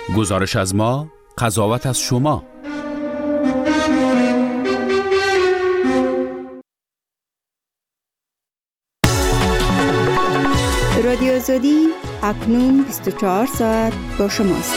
گزارش از ما، قضاوت از شما. رادیو آزادی اکنون 24 ساعت با شماست.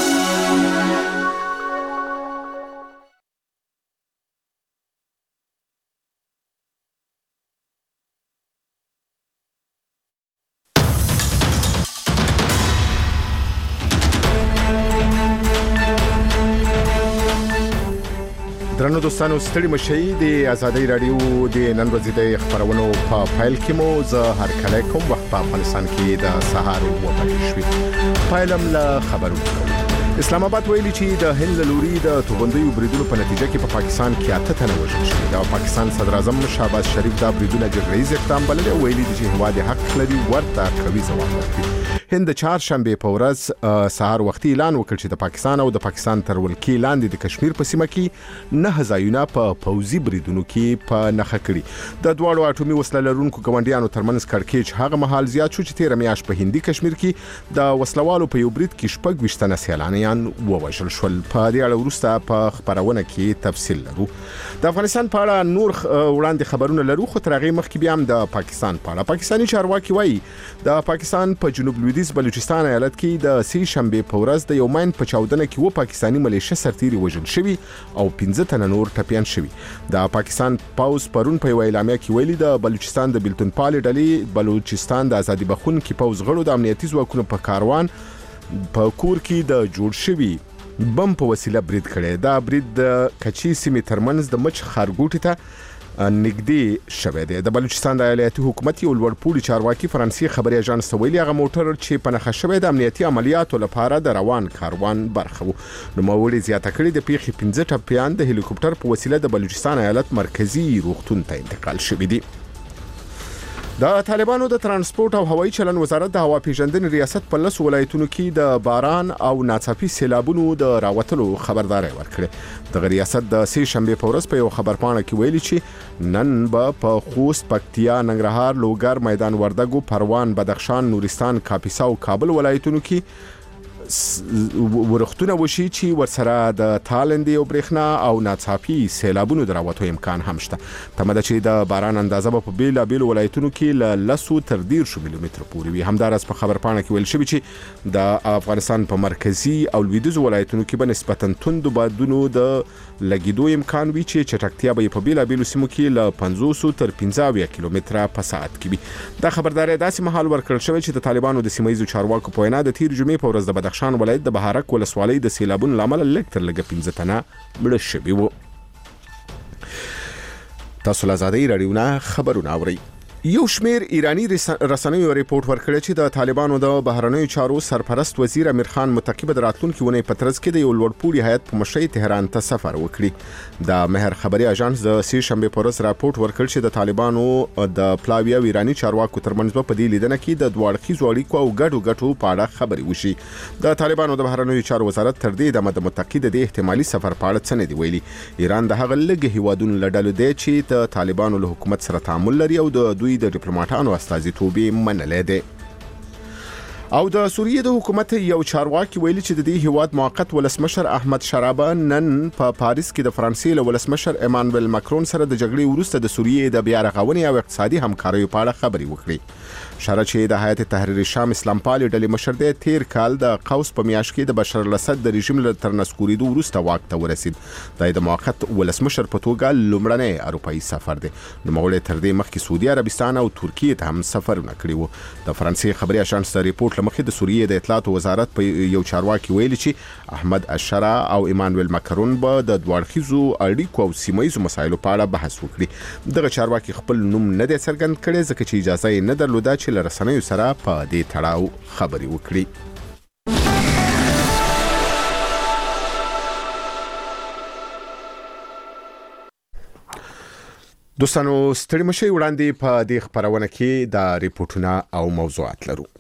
درنو دوستانو ستړي مشي د آزادۍ رادیو د نن ورځې د خبرونو په فایل کې مو زه هر کله کوم وخت په افغانستان کې د سهار وټاکل شوې فایلم له خبرونو. اسلام آباد ویلي چې د هند لوري د توغندیو بریدونو په نتیجه کې په پاکستان کې 8 تنه وژل شوي. د پاکستان صدر اعظم شهباز شریف دا بریدونه جګړیز اقدام بللي او ویلي چې هواد حق لري ورته قوي ځواب ورکړي. هند چهارشنبه په ورځ سهار وختي اعلان وکړ چې د پاکستان او د پاکستان تر ولکې لاندې د کشمیر په سیمه کې 9 ځایونه په پوځي بریدونو کې په نخښه کړي. د دوړو اټومي وسله لرونکو ګاونډیانو ترمنځ کړکېچ هغه مهال زیات شو چې 13 میاشت په هندي کشمیر کې د وسلوالو په یو برید کې 26 تنه سیلانیان ووژل شول. په دې اړه وروسته په خبرونه کې تفصیل لرو. د افغانستان په اړه نور وړاندې خبرونه لرو، خو تر هغه مخکې بیا هم د پاکستان په اړه. پاکستاني چارواکي وایي د پاکستان په جنوب لویدیځ بلوچستان ایالت کې د سې شنبه په ورځ د یو ماین په چاودنه کې و پاکستاني ملیشه سرتیري وژل شوي او 15 تنه نور ټپیان شوي. د پاکستان پوز پرون په اعلامیه کې ویلي د بلوچستان د بلتون پالي ډلې بلوچستان د ازادي بخښونکو پوز غړو د امنیتي ځواکونو په کاروان په کور کې د جوړ شوي بم په وسیله برید کړي. دا برید د کچي سیمې ترمنځ د مچ خارګوټي ته نږدې شوه دی. د بلوچستان د ایالتي حکومت یو لوړپوړي چارواکي فرانسې خبري اژانس ویلي هغه موټر چې په نښه شوی د امنیتي عملیاتو لپاره د روان کاروان برخه و. نو موري زیاته کړي د پیښې 15 ټپیان د هلیکوپټر په وسیله د بلوچستان ایالت مرکزی روغتون ته انتقال شوی دي. د طالبانو د ترانسپورت او هوایي چلن وزارت د هوا پیژندنې ریاست په 10 ولایتونو کې د باران او ناڅاپي سیلابونو د راوتلو خبرداري ورکړه. د ریاست د سې شنبه په ورځ په یو خبرپاڼه کې ویلي چې نن به په خوست، پکتیا، ننګرهار، لوګر، میدان وردګو، پروان، بدخشان، نورستان، کاپیسا او کابل ولایتونو کې ورختونه وشي چې ورسره د تالندې او برېښنا او ناڅاپي سیلابونو دراوتو امکان هم شته. تمه ده چې د باران اندازه په بیلابیل ولایتونو کې له 10 تر 13 ملي متر پورې وي. همدارس په خبرپاڼه کې ویل شوی چې د افغانستان په مرکزی او لویدیځ ولایتونو کې به نسبتاً توند بادونو د لګیدو امکان وي چې چټکتیا به په بیلابیل سیمو کې له 50 تر 55 کیلومتره په ساعت کې وي. دا خبرداري داسې مهال ورکړل شوی چې د طالبانو د سیمایي چارواکو په وینا د تیر جمعې په ورځ د بدخشان ولایت د بهارک ولسوالۍ د سیلابونو لامل لږ تر لږه 15 تنه مړه شوي وو. تاسو له آزادۍ رادیو نه خبرونه اورئ. یو شمیر ایرانی رسنیو ریپورت ورکړی چې د طالبانو د بهرنیو چارو سرپرست وزیر امیر خان متقی د راتلونکي ونې په ترڅ کې د یو لوړپوړي هیئت په مشرۍ تهران ته سفر وکړي. د مهر خبري اژانس د سې شنبه په ورځ راپورټ ورکړ چې د طالبانو د پلاوی او ایرانی چارواکو ترمنځ په دې لیدنه کې د دوه اړخیزو اړیکو او ګډو په اړه خبرې وشي. د طالبانو د بهرنیو چارو وزارت تر دې دمه د متقی د احتمالي سفر په اړه څه نه دی ویلي. ایران د هغه لږ هیوادونو لړل دی چې د طالبانو له حکومت سره تعامل لري او د دوی د ډیپلوماټانو استازیتوب منلې ده. او د سوریې د حکومت یو چارواکي ویلي چې د دې هیواد موقت ولسمشر احمد شرابه نن په پاریس کې د فرانسې له ولسمشر ایمانوئل ماکرون سره د جګړې وروسته د سوریې د بیا رغونې او اقتصادي همکاریو په اړه خبرې وکړي. شره چې د هیئت تحریر شام اسلام پالي ډلې مشر دی تیر کال د قوس په میاشت کې د بشار الاسد د رژیم له تر نسکورېدو وروسته واک ته ورسید. د موقت ولسمشر په توګه لومړنی اروپایي سفر دی. نوموړی تر دې مخکې سعودي عربستان او ترکیه ته هم سفرونه کړي وو. د فرانسې خبري اژانس د ریپورت لمخې د سوریې د اطلاعات وزارت په یو چارواکي ویلي چې احمد الشرا او ایمانوئل ماکرون به د دوه اړخیزو اړیکو او سیمایي مسایلو په اړه بحث وکړي. دغه چارواکي خپل نوم نه دی څرګند کړی ځکه چې اجازه یې نه درلوده چې له رسنیو سره په دې تړاو خبرې وکړي. دوستانو ستړي مشي وړاندې په دې خبرونه کې د ریپورتونه او موضوعات لرو.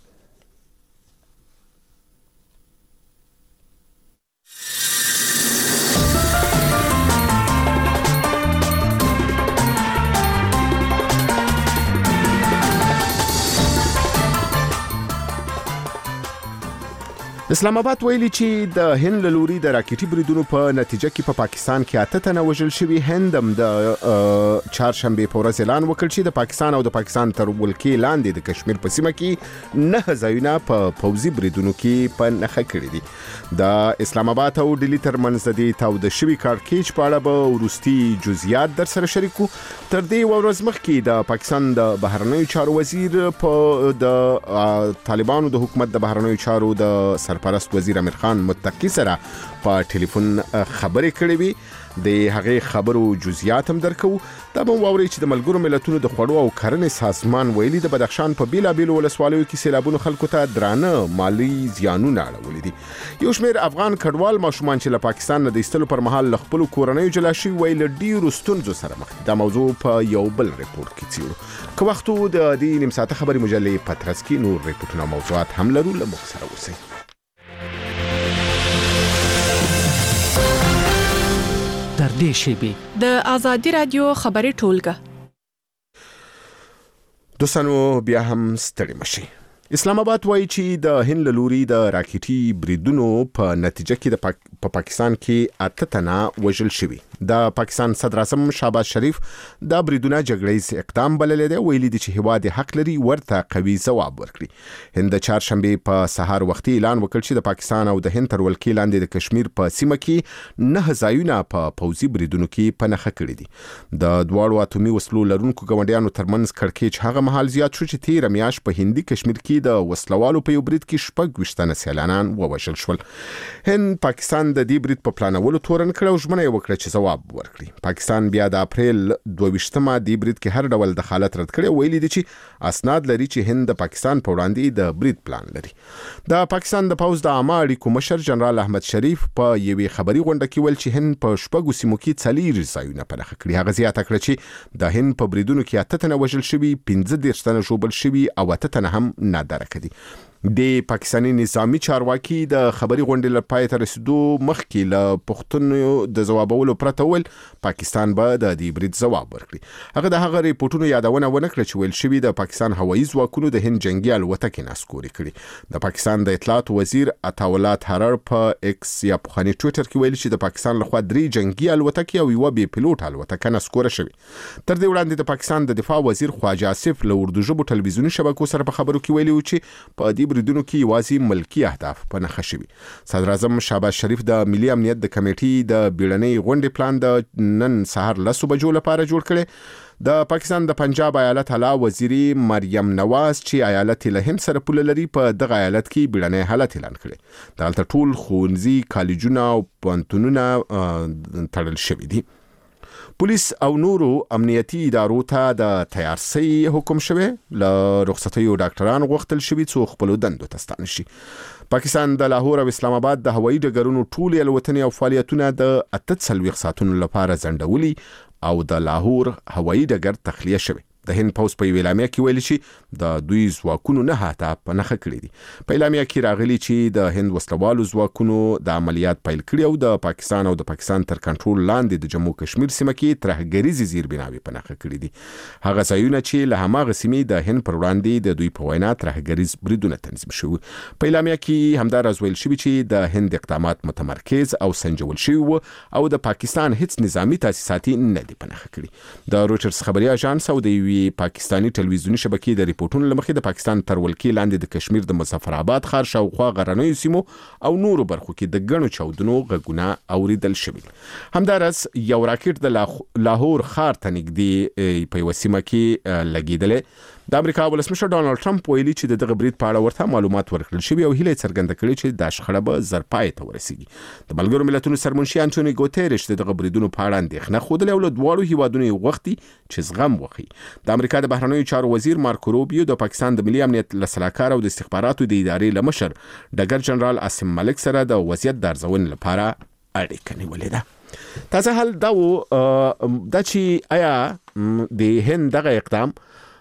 اسلام آباد ویلي چې د هند له لوري د راکټي بریدونو په نتیجه کې په پاکستان کې 8 تنه وژل شوي. هند هم د چهارشنبه په ورځ اعلان وکړ چې د پاکستان او د پاکستان تر ولکې لاندې د کشمیر په سیمه کې 9 ځایونه په پوځي بریدونو کې په نښه کړي دي. د اسلام آباد او ډیلی ترمنځ د تاوده شوي کارکېچ په اړه به وروستي جزئیات در سره شریکو. تر دې ورځ مخکې د پاکستان د بهرنیو چارو وزیر په د طالبانو د حکومت د بهرنیو چارو د سرپرست وزیر امیر خان متقی سره په ټلیفون خبرې کړې وي. د هغې خبرو جزئیات هم درکو. دا به واوري چې د ملګرو ملتونو د خوړو او کرنې سازمان ویلي د بدخشان په بیلابیلو ولسوالیو کې سیلابونو خلکو ته درانه مالی زیانونه اړولي دي. یو شمېر افغان کډوال ماشومان چې له پاکستان نه د ایستلو پر مهال له خپلو کورنیو جلا شوي وی له ډېرو ستونزو سره مخ دي. دا موضوع په یو بل ریپورټ کې څېړو. که وخت د دې نیم ساعته خبرې مجلې پترس کې نور ریپورټونه او موضوعات هم لرو. له موږ سره اوسئ. در دې شیبې د آزادي رادیو خبري ټولګه. دوستانو بیا هم ستړي مشي. اسلام آباد وایي چې د هند له لوري د راکټي بریدونو په نتیجه کې په پاکستان کې 8 تنه وژل شوي. د پاکستان صدر اعظم شهباز شریف د بریدونو جګړیز اقدام بللی دی. ویلي دي چې هیواد حق لري ورته قوي ځواب ورکړي. هند د چهارشنبه په سهار وختي اعلان وکړ چې د پاکستان او د هند تر ولکې لاندې د کشمیر په سیمه کې 9 ځایونه په پوځي بریدونو کې په نښه کړي دي. د دواړو اتومي وسلو لرونکو ګاونډیانو ترمنځ کړکېچ هغه مهال زیات شو چې تیر میاشت په هندي کشمیر کې د وسلوالو په یو برید کې 26 تنه سیلانیان ووژل شول. هند پاکستان د دې برید په پلانولو تورن کړ او ژمنه یې وکړه چې ځواب ورکړي. پاکستان بیا د اپریل 22مه د برید کې هر ډول دخالت رد کړي. ویلي دي چې اسناد لري چې هند د پاکستان په وړاندې د برید پلان لري. د پاکستان د پوځ د عامه اړیکو مشر جنرال احمد شریف په یوې خبري غونډه کې ویل چې هند په 6 سیمو کې 4 ځایونه په نښه کړي. هغه زیاته کړه چې د هند په بریدونو کې 8 تنه وژل شوي، 15 تنه ژوبل شوي او 8 تنه هم نادرکه دي. د پاکستاني نظامی چارواکي د خبري غونډې له پای ته رسیدو مخکې له پوښتنو د ځوابولو پرته ویل پاکستان به د دې برید ځواب ورکړي. هغه د هغه ریپورټونو یادونه ونه کړه چې ویل شوي د پاکستان هوایي ځواکونو د هند جنگي الوتکې نسکوري کړي. د پاکستان د اطلاعات وزیر عطاءالله تحرر په ایکس یا پخواني ټویټر کې ویل چې د پاکستان لخوا 3 جنگي الوتکې او یو بې پیلوټ الوتکه نسکوره شوې. تر دې وړاندې د پاکستان د دفاع وزیر خواجه آصف له اردو ژبو ټلویزیوني شبکو سره په خبرو کې ویلي چې په دې بریدونو کې یوازې ملکی اهداف په نښه شوي. صدر اعظم شهباز شریف د ملي امنیت د کمیټې د بیړنۍ غونډې پلان د نن سهار 10 بجو لپاره جوړ کړي. د پاکستان د پنجاب ایالت اعلی وزیري مریم نواز چې ایالت له هند سره پوله لري په دغه ایالت کې بیړنۍ حالت اعلان کړي. دلته ټول ښوونځي، کالجونه او پوهنتونونه تړل شوي دي. پولیس او نورو امنیتي ادارو ته د تیارسي حکم شوی. له رخصتیو ډاکټران غوښتل شوي څو خپلو دندو ته ستانه شي. پاکستان د لاهور او اسلام آباد د هوایي ډګرونو ټولې الوتنې او فعالیتونه د 48 ساعتونو لپاره ځنډولي او د لاهور هوایي ډګر تخلیه شوی. د هند پوځ په اعلامیه کې ویلي چې د دوی ځواکونو نه هاته په نښه کړي دي. په اعلامیه کې راغلي چې د هند وسلوالو ځواکونو د عملیات پیل کړي او د پاکستان او د پاکستان تر کنټرول لاندې د جمهور کشمیر سیمه کې ترهګریزي زیربناوي په نښه کړي دي. هغه ځایونه چې له هماغه سیمې د هند پر وړاندې د دوی په وینا ترهګریز بریدونه تنظیم شوي. په اعلامیه کې همداراز ویل شوي چې د هند اقدامات متمرکز او سنجول شوي وو او د پاکستان هیڅ نظامی تاسیسات نه دي په نښه کړي. د رویټرز خبري اژانس او د پاکستاني ټلویزیوني شبکې د ریپورټونو لمخې د پاکستان تر ولکې لاندې د کشمیر د مظفر آباد ښار شاوخوا غرنیو سیمو او نورو برخو کې د ګڼو چاودنو غږونه اوریدل شوي. همداراز یو راکټ د لاهور ښار ته نږدې په یوه سیمه کې لګېدلی. د امریکا ولسمشر ډانلډ ټرمپ ویلي چې د دغه برید په اړه ورته معلومات ورکړل شوي او هیله څرګنده کړې چې دا شخړه به زر پای ته ورسیږي. د ملګرو ملتونو سرمنشي انټونی ګوتيرش د دغه بریدونو په اړه اندېښنه ښودلې او له دواړو هیوادونو یې غوښتي چې زغم وکړي. د امریکا د بهرنیو چارو وزیر مارکو روبیو د پاکستان د ملي امنیت له سلاکار او د استخباراتو د ادارې له مشر ډګر جنرال عاصم ملک سره د وضعیت د ارزونې لپاره اړیکه نیولې ده. تازه حال دا چې آیا د هند دغه اقدام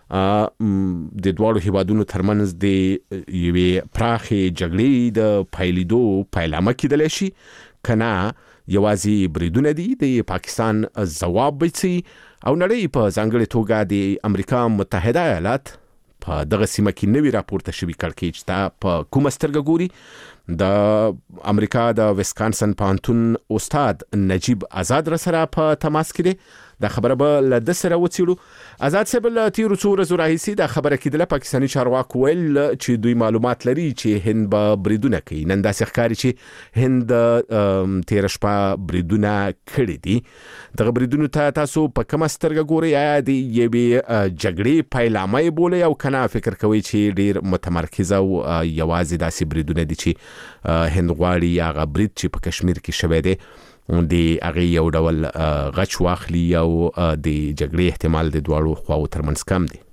د دواړو هیوادونو ترمنځ د یوې پراخې جګړې د پیلېدو پیلامه کېدلی شي کنه یوازې بریدونه دي د پاکستان ځواب به شي او نړۍ په ځانګړې توګه د امریکا متحده ایالات په دغه سیمه کې نوی راپورته شوی کړکېچ ته په کومه سترګه ګوري. د امریکا د ویسکانسن پانتون استاد نجیب آزاد را سره په تماس کې دی. دا خبره به له د سره وڅېړو. آزاد صاحب له تیرو څو ورځو راهیسې دا خبره کېدله پاکستاني چارواکو ویل چې دوی معلومات لري چې هند به بریدونه کوي. نن داسې ښکاري چې هند تېره شپه بریدونه کړي دي. دغه بریدونو ته تاسو په کومه سترګه ګورئ؟ آیا د یوې جګړې پیلامه یې بولئ او که نه فکر کوئ چې ډېر متمرکزه او یوازې داسې بریدونه دي چې هند غواړي هغه برید چې په کشمیر کې شوی دی د هغه یو ډول غچ واخلي او د جګړې احتمال د دواړو خواو ترمنځ کم دی؟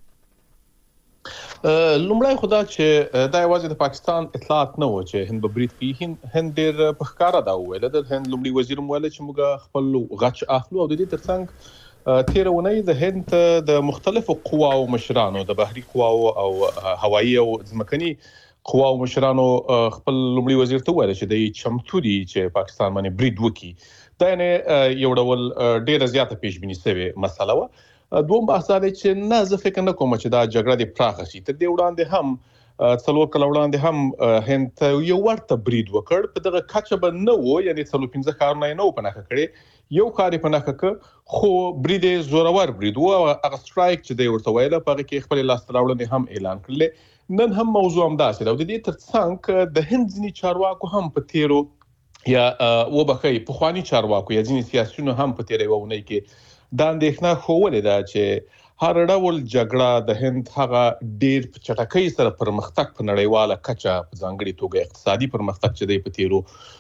لومړی خو دا چې دا یوازې د پاکستان اطلاعات نه و چې هند به برید کوي. هند ډېر په ښکاره دا وویل. د هند لومړي وزیر هم ویل چې موږ خپل غچ اخلو او د دې ترڅنګ تېره اونۍ د هند د مختلفو قواو مشرانو د بحري قواو او هوایي او ځمکني قواو مشرانو خپل لومړي وزیر ته وویل چې د چمتو دي چې پاکستان باندې برید وکړي. دا یعنی یو ډول ډېره زیاته پیشبیني شوې مسله وه. دوم بحث دا دی چې نه زه فکر نه کوم چې دا جګړه دې پراخه شي. تر دې وړاندې هم 4 کاله وړاندې هم هند ته یو ورته برید وکړ. په دغه کچه به نه و، یعنی 4-5 ښارونه یې نه و پناه کړی. یو ښار یې پناه کړ خو برید یې زورور برید و. هغه سټرایک چې دی ورته ویله په هغه کې خپل لاسته راوړنې هم اعلان کړلې. نن هم موضوع همداسې ده او د دې ترڅنګ د هند ځینې چارواکو هم په تیرو یا وبخښئ پخواني چارواکو یا ځینې سیاسیونو هم په تیره یوه اونۍ کې دا اندېښنه ښوولې ده چې هر ډول جګړه د هند هغه ډېر په چټکۍ سره پرمختګ په نړیواله کچه په ځانګړې توګه اقتصادي پرمختګ چې دی په تیرو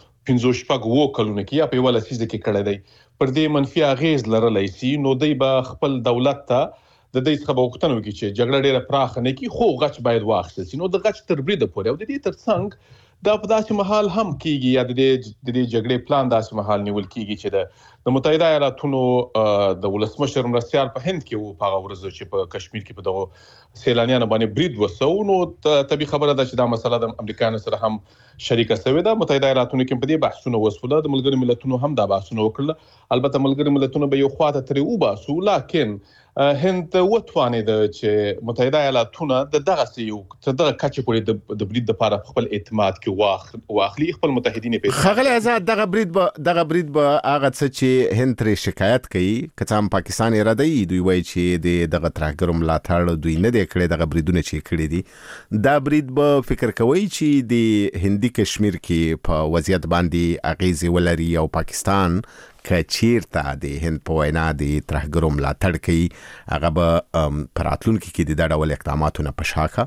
5-6 کلونو کې یا په یوه لسیزه کې کړی دی پر دې منفي اغېز لرلی سي. نو دوی به خپل دولت ته د دې څخه به غوښتنه وکړي چې جګړه ډېره پراخه نه کړي خو غچ باید واخیستل شي. نو د غچ تر بریده پورې او د دې ترڅنګ دا په داسې مهال هم کېږي یا د دې جګړې پلان داسې مهال نیول کېږي چې د متحده ایالاتونو د ولسمشر مرستیال په هند کې و په هغه ورځ چې په کشمیر کې په دغه سیلانیانو باندې برید وسو. نو طبیعي خبره ده چې دا مسله د امریکایانو سره هم شریکه شوې ده. متحده ایالاتونو کې په دې بحثونه وسوله. د ملګرو ملتونو هم دا بحثونه وکړل. البته ملګرو ملتونو به یو خواته ترې وباسو، لکن هند وتوانید چې متحده ایالاتونه دغه یو تر دغه کچې پورې د برید لپاره خپل اعتماد کې واخلي، خپل متحدین په خغلی آزاد دغه برید به هغه څه چې هند ترې شکایت کوي که څه هم پاکستان اراده یې دوی وایي چې دغه ترهګرو ملاتړ دوی نه دی کړی، دغه بریدونه چې کړي دي دا برید به فکر کوي چې د هندي کشمیر کې په وضعیت باندې اغیزې ولري او پاکستان که چیرته د هند په وینا د ترهګرو ملاتړ کوي هغه به په راتلونکي کې د ډول اقداماتو نه په شا کا؟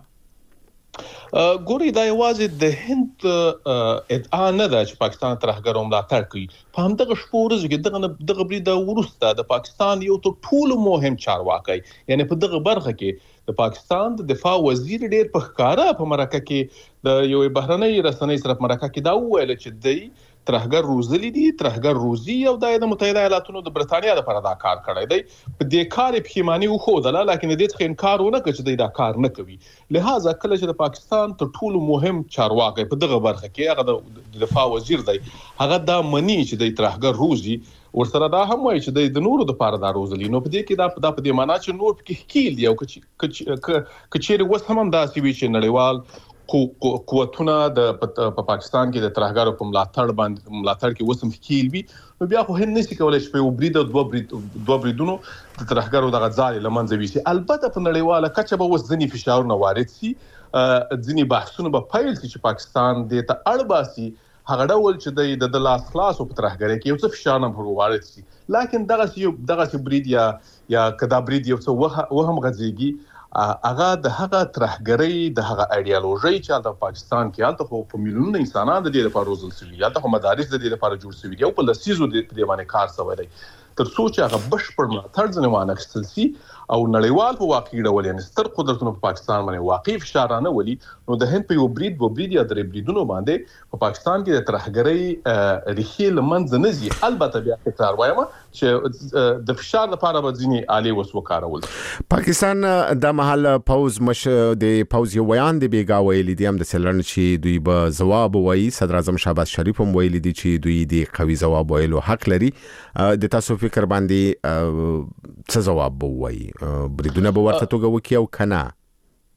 ګوري دا یوازې د هند ادعا نه ده چې پاکستان ترهګرو ملاتړ کوي. په همدغه شپو ورځو کې دغه برید وروسته د پاکستان یو تر ټولو مهم چارواکی یعنی په دغه برخه کې د پاکستان د دفاع وزیر ډېر په ښکاره په مرکه کې د یوې بهرنۍ رسنۍ سره په مرکه کې دا وویل چې دی ترهګر روزلی دي، ترهګر روزي او د متحده ایالاتونو د برتانیا لپاره دا کار کړی دی. په دې کار یې پښیماني وښودله، لکن د دې څخه انکار ونه کړ چې دی دا کار نه کوي. لہذا کله چې د پاکستان تر ټولو مهم چارواکی په دغه برخه کې هغه د دفاع وزیر دی، هغه دا مني چې دی ترهګر روزي، ورسره دا هم وایي چې د نورو لپاره دا روزلی. نو په دې کې دا په دې معنا چې نور پکې ښکیل دي او که چیرې اوس هم همداسې وي چې نړیوال قوتونه په پاکستان کې د ترهګرو په ملاتړ کې اوس هم ښکیل وي، نو بیا خو هند نشي کولی چې په یو برید او دوه بریدونو د ترهګرو دغه ځالې له منځه ویسي. البته په نړیواله کچه به اوس ځینې فشارونه وارد سي، ځینې بحثونه به پیل سي چې پاکستان دې ته اړ باسي هغه ډول چې د لاس خلاصو په ترهګرۍ کې یو څه فشار هم وارد سي. لکن دغسې برید یا که دا برید یو څه وهم غځېږي هغه د هغه ترهګرۍ د هغه ایډیالوژۍ چې هلته پاکستان کې هلته خو په میلیونونه انسانان د دې لپاره روزل شوي، هلته خو مدارس د دې لپاره جوړ شوي دي او په لسیزو په دې باندې کار شوی دی، تر څو چې هغه بشپړ ملاتړ ځنې وانخیستل سي او نړیوال په واقعي ډول یعنې ستر قدرتونو په پاکستان باندې واقعي فشار رانولي، نو د هند په یو برید یا درې بریدونو باندې په پاکستان کې د ترهګرۍ ریښې له منځه نه ځي. البته بیا تکرار وایم چې د فشار لپاره به ځینې آلې اوس وکارول. پاکستان د مهال د پوز یو بیان دی بیګا ویلي دي هم د څلرنه چې دوی به ځواب وایي. صدر اعظم شهباز شریف هم ویلي دي چې دوی د قوي ځواب ویلو حق لري. د تاسو فکر باندې څه ځواب به وایي؟ بریدونه به ورته توګه وکړي او که نه؟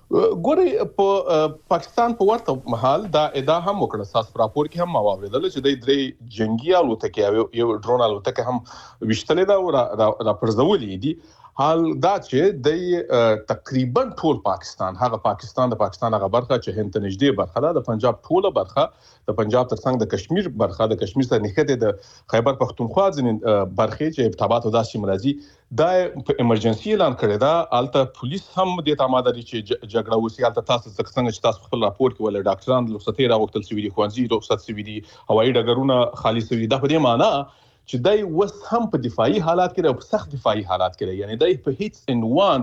ګوري په پاکستان په ورته مهال دا ادعا هم وکړه ساس راپور کې هم واوریدل چې د درې جنگي الوتکې یو ډرون الوتکه هم وشتلې دا را پرځولې دي. حال دا چې د تقریبا ټول پاکستان هغه پاکستان هغه برخه چې هند ته نږدې برخه ده، د پنجاب ټوله برخه، د پنجاب ترڅنګ د کشمیر برخه، د کشمیر سره نښته د خیبر پختونخوا ځینې برخه چې ارتباط او داسې ملازي دا په ایمرجنسي اعلان کړی دا. الته پولیس هم د تماده دي چې جګړه وسی. الته تاسو څنګه چې تاسو خپل راپور کې ول ډاکټران رخصتي راوړل سوي دي، خوانزي رخصت سوي دي، هوایي ډګرونه خالي سوي دي. دا په دې معنی چې دای وس هم په دفاعي حالات کې او په سخت دفاعي حالات کې، یعنی دای په هیڅ انوان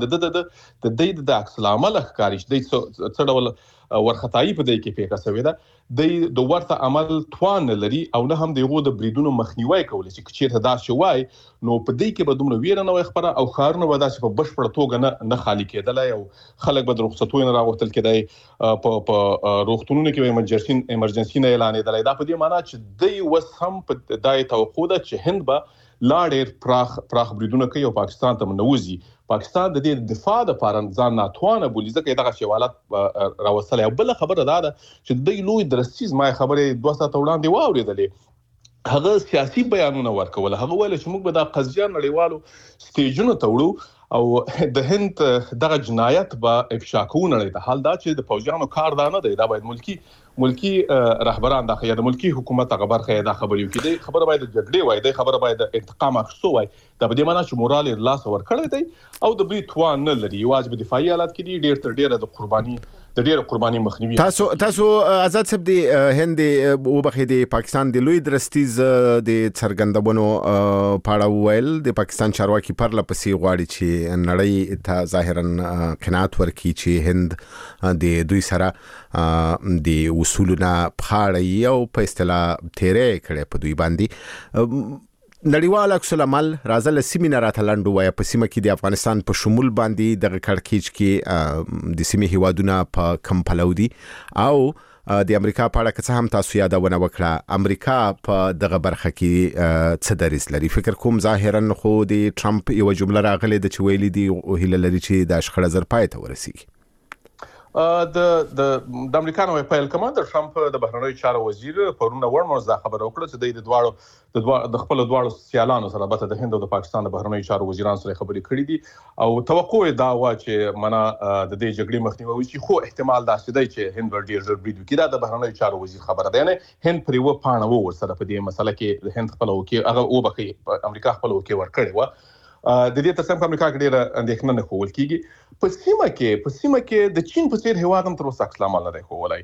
د عکس العمل ښکاری چې څه ډول ورختایي په دې کې پیښه شوې ده. د ورته عمل توان لري او نه هم دغه د بریدونو مخنیوي کولی چې چیرته دا شوای نو په دې کې به دومره ویره نه وي خبره او خارونه ودا چې په بشپړ توګه نه خالی کېدل او خلک به رخصتونه راوړل کېدای په روغتونونو کې ایمرجنسي نه اعلان کېدل. دا په دې معنی چې دوی وس هم په دای توقع ده چې هند به لا ډېر پراخ بریدونه کوي او پاکستان ته منوزي. پاکستان د دې دفاع لپاره ځان ناتوانه بولي ځکه دغه شوالات راوصله. او بل خبره دا ده چې د لوی درستیز ما خبره 2 ساعت وړاندې واورېدلې، هغه سیاسي بیانونه ورکول. هغه ویل چې موږ به د قضیه نړیوالو سټیجونو ته وړو او د هند دغه جنایت به افشا کوو. د حال دا چې د فوجانو کار دا نه دی، دا باید ملکی رهبران د خیر ملکی حکومت هغه برخه دا خبرې وکړي. خبره باید د جګړې وای، د خبره باید د انتقام اخیستو وای. دا به د معنی چې مورال لاس ور کړی دی او د بری توان نه لري. واجب دفاعي حالات کې دي ډېر تر ډېره د قرباني مخنیوي. تاسو آزاد صاحب دی هند او بخې دی پاکستان دی لوی درستیز د څرګندونو پاړه ویل د پاکستان چارواکي پر لپسې غواړي چې نړۍ ته ظاهرا قناعت ورکړي چې هند د دوی سره د اصولنا پخاړی او په اصطلاح تیرې کړي په دوی باندې. نړیوال عکس العمل راځل سیمینه راتلندو وای په سیمه کې د افغانستان په شمول باندې د کړکېچ کې د سیمه هیوادونه په کم پلودي او د امریکا په اړه که هم تاسو یادونه وکړه امریکا په دغه برخه کې څه دریس لري. فکر کوم ظاهرا خو د ټرمپ یو جمله راغله د چويلي دی او هله لري چې د اشخړه زر پای ته ورسیږي. د امریکا نوې پیل کمانډر ټرمپ د بهرنیو چارو وزیر پرونه ورموز دا خبره وکړه چې د خپل دواړو سیالانو سره به د هند او د پاکستان د بهرنیو چارو وزیرانو سره خبرې کړې دي او توقع دا و چې منا د دې جګړې مخنیوي وشي. خو احتمال دا شته چې هند ډېر ژر برید وکړي. دا د بهرنیو چارو وزیر خبره ده، نه هند پرې و پاڼه و ورسره په دې مسله کې هند خپل وکي هغه او بخي امریکا خپل وکي ور کړی و. د دې ترڅنګ په امریکا کې ډېر اندېښنه نه کول کیږي. په سیمه کې د چین په څیر هیواد هم تر اوسه عکس العمل نه دی کولای.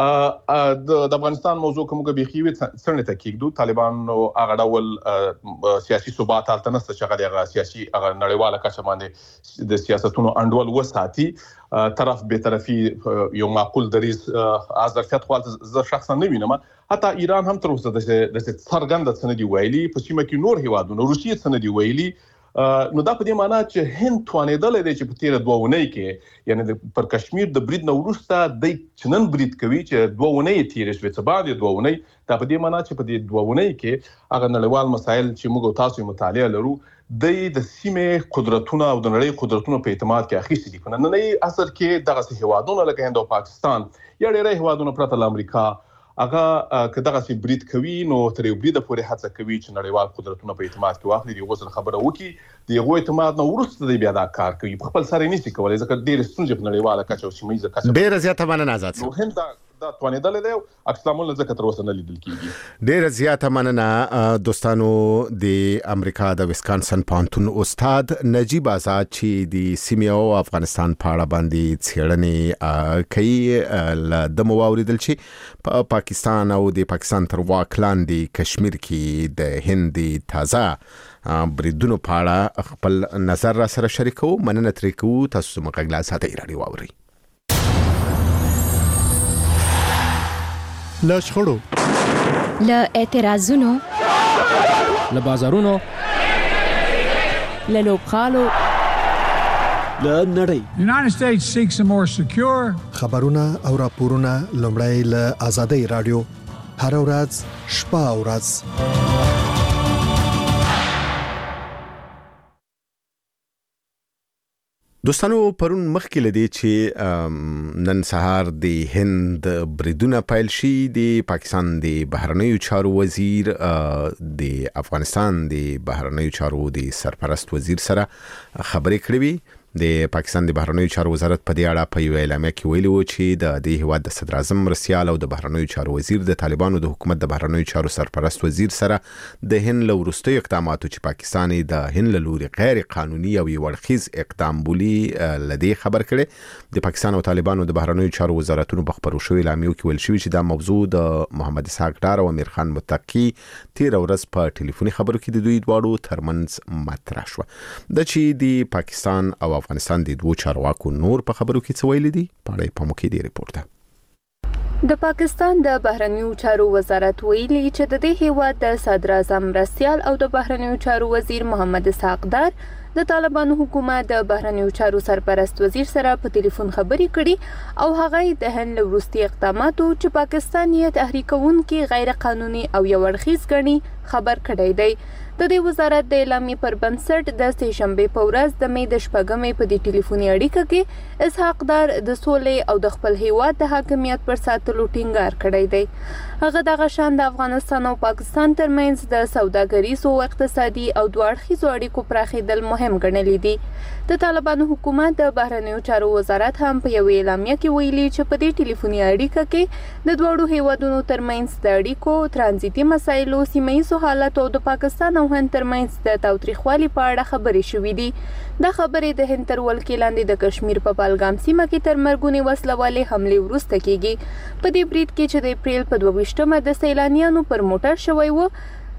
د افغانستان موضوع کومه بيخي وي څنګه ته کېږي طالبان او هغه ډول سیاسي ثبات حالت نشته چې هغه سیاسي هغه نړیواله کچه باندې د سیاستونو انډول وساتي. طرف به طرفي یو معقول دریز ظرفیت خو زه شخصا نه وینم. حتی ایران هم تر اوسه د څرګند څه نه دی ویلي. په سیمه کې نور هیوادونو روسیې څه نه دی ویلي. نو دا په دې معنی چې هند توانېدل دي چې په تیر 2 ونې کې یعنی پر کشمیر د برید نو وروسته د چنن برید کوي چې 2 ونې تیر شوي څه بعد 2 ونې. دا په دې معنی چې په دې 2 ونې کې هغه نړیوال مسایل چې موږ تاسو مطالعه لرو د سیمه قدرتونه او د نړۍ قدرتونو په اعتماد کې اخیستي دي. په نننۍ عصر کې دغه هیوادونه لکه هند او پاکستان یا ډېر هیوادونه پرته له امریکا هغه کداغه سي برید کوي نو تر یو برید پورې هڅه کوي چې نړیوال قدرتونه په اعتماد کې واخلي. دی غوښتل خبره وکي دی غو اعتماد نو ورسته دی بیا دا کار کوي. په خپل سره نشي کولای ځکه ډېر ستونزې په نړیواله کچه او سیمه کچه ډېر زیاته مننه آزاد. نو هند دا توانېدل دی اکسلامون ځکه تر اوسه نه لیدل کیږي. ډېر زیاته مننه دوستانو. د امریکا د ویسکانسن پانتون استاد نجیب آزاد چې د سیمه او افغانستان په اړه باندې څېړنې کوي د مواوریدل چې په پاکستان او د پاکستان تر واک لاندې کشمیر کې د هند تازه بریدونو په اړه خپل نظر را سره شریکو. مننه ترې کوو. تاسو مقاله ساته رادیو واوري. له شخړو، له اعتراضونو، له بازارونو، له لوبخالو، له نړۍ. United States seeks a more secure. خبرونه او راپورونه لومړی له آزادۍ رادیو هر ورځ شپه او ورځ. دوستانو پرون مخکې لدی چې نن سهار د هند بریدونه پیل شي د پاکستان د بهرنیو چارو وزیر د افغانستان د بهرنیو چارو د سرپرست وزیر سره خبرې کړې وي. د پاکستان د بهرنیو چارو وزارت په دې اړه په یو اعلامیه کې ویلي و چې د دې هیواد د صدر اعظم مرستیال او د بهرنیو چارو وزیر د طالبانو د حکومت د بهرنیو چارو سرپرست وزیر سره د هند له وروستیو اقداماتو چې پاکستان د هند له لوري غیر قانوني او یو اړخیز اقدام بولي لدی خبر کړي. د پاکستان او طالبانو د بهرنیو چارو وزارتونو په خبرو شوی اعلامیه کې ویل شوی چې دا موضوع د محمد اسحاق ډار او امیر خان متقی تیر ورځ په ټلیفوني خبرو کې د دوی دواړو ترمنځ مطرح شو. د چې د پاکستان او افغانستان د دوه چارواکو نور په خبرو کې څه ویل دي پاړې په موکې دی ریپورت. د پاکستان د بهرنیو چارو وزارت ویلي چې د دې هیواد د صدر اعظم مرستیال او د بهرنیو چارو وزیر محمد اسحاق ډار د طالبانو حکومت د بهرنیو چارو سرپرست وزیر سره په ټلیفون خبرې کړي او هغه د هند وروستي اقداماتو چې پاکستان یې تحریکونکي غیر قانوني او یو اړخیز ګڼي خبر کړی دی. د دې وزارت د اعلامیې پر بنسټ د سه شنبه په ورځ د مې د شپږمې په دې ټلیفوني اړیکه کې اسحاق ډار د سولې او د خپل هیواد د حاکمیت پر ساتلو ټینګار کړی دی. هغه د غشان د افغانستان او پاکستان ترمنځ د سوداګریز او اقتصادي او دوړخیزو اړیکو پراخېدل مهم ګڼلي دي. د طالبانو حکومت د بهرنیو چارو وزارت هم په یو اعلامیه کې ویلي چې په دې ټلیفوني اړیکه کې د دوړو هیوادونو ترمنځ د اړیکو ترانزیتي مسایلو سیمه‌ییزو حالت او د پاکستان او هند ترمنځ د تاوتریخوالي په اړه خبرې شوې دي. دا خبرې د هند تر ولکې لاندې د کشمیر په پالګام سیمه کې تر مرګونې وسلوالې حملې وروسته کېږي. په دې برید کې چې د اپریل په 22مه د سیلانیانو پر موټر شوی و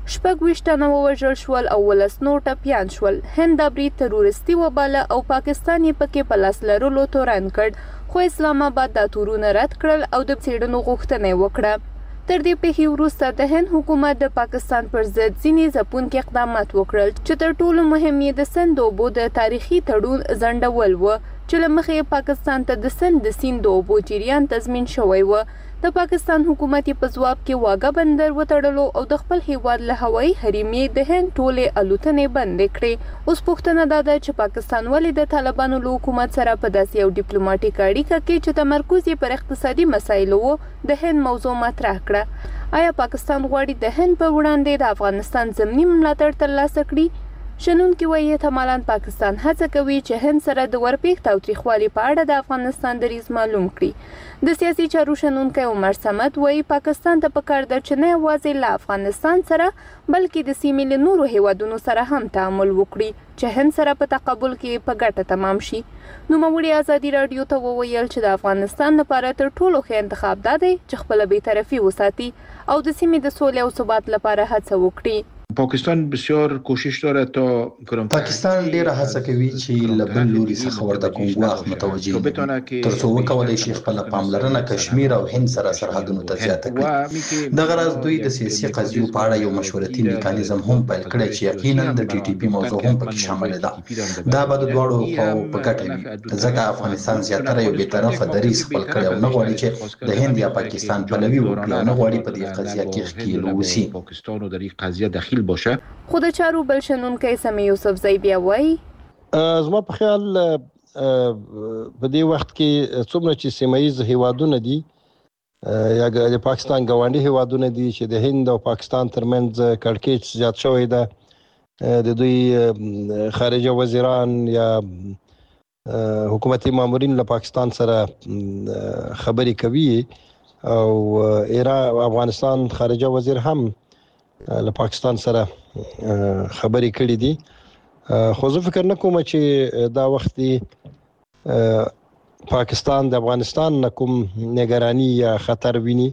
26 تنه ووژل شول او 19 نور ټپیان شول. هند دا برید تروریستي وباله او پاکستان یې پکې په لاس لرلو تورن کړ، خو اسلام آباد دا تورونه رد کړل او د څېړنو غوښتنه وکړه. تر دې پیښې وروسته د هند حکومت د پاکستان پر ضد ځینې ځپونکي اقدامات وکړل چې تر ټولو مهم یې د سند اوبو د تاریخي تړون ځنډول و چې له مخې پاکستان ته د سند د سیند د اوبو جریان تضمین شوی و. د پاکستان حکومت په ځواب کې واګه بندر وتړلو او د خپل هیواد له هوایي حرمې د هند ټولې الوتنې بندې کړې. اوس پوښتنه دا ده چې پاکستان ولې د طالبانو له حکومت سره په داسې یو ډیپلوماټیک اړیکه کې چې تمرکز یې پر اقتصادي مسایلو و د هند موضوع مطرح کړه. آیا پاکستان غواړي د هند په وړاندې د افغانستان ضمني ملاتړ ترلاسه کړي؟ شنونکي وایي احتمالاً پاکستان هڅه کوي چې هند سره د ورپېښ تاوتریخوالي په اړه د افغانستان دریځ معلوم کړي. د سیاسي چارو شنونکی عمر صمد وایي پاکستان ته پکار ده چې نه یوازې له افغانستان سره بلکې د سیمې له نورو هیوادونو سره هم تعامل وکړي چې هند سره په تقابل کې په ګټه تمام شي. نوموړي ازادي راډیو ته وویل چې د افغانستان لپاره تر ټولو ښه انتخاب دا دی چې خپله بېطرفي وساتي او د سیمې د سولې او ثبات لپاره هڅه وکړي. پاکستان بسیار کوشش داره تا پاکستان ډیره هڅه کوي چې له بل لوري څخه ورته کومګواخ متوجي ترڅو وکولای شي خپل پاملرنه کشمیر او هند سره سرحدونو ته زیاته کړي. د غرض دوی د سیاسي قضیو په اړه یو مشورتي میکانیزم هم پیل کړی چې یقینا د ټي ټي پی موضوع هم پکې شامل ده. دا به د دواړو په ګټه وي ځکه افغانستان زیاتره یو بیطرفه دریځ خپل کړی او نه غواړي چې د هند یا پاکستان پلوي وکړي او نه غواړي په دې قضیه کې ښکیل ووسي. پاکستان در این قضیه دخیل باشه. خود چارو بل شنونکی سمی یوسف زیبی وایي زما په خیال په دې وخت کې څومره چې سیمایي هیوادونه دي یا د پاکستان ګاونډي هیوادونه دي چې د هند او پاکستان ترمنځ کړکېچ زیات شوی ده، د دوی خارجه وزیران یا حکومتي مامورین له پاکستان سره خبرې کوي او افغانستان خارجه وزیر هم له پاکستان سره خبرې کړې دي. خو زه فکر نه کوم چې دا وخت پاکستان د افغانستان نه کوم نگرانی یا خطر ویني.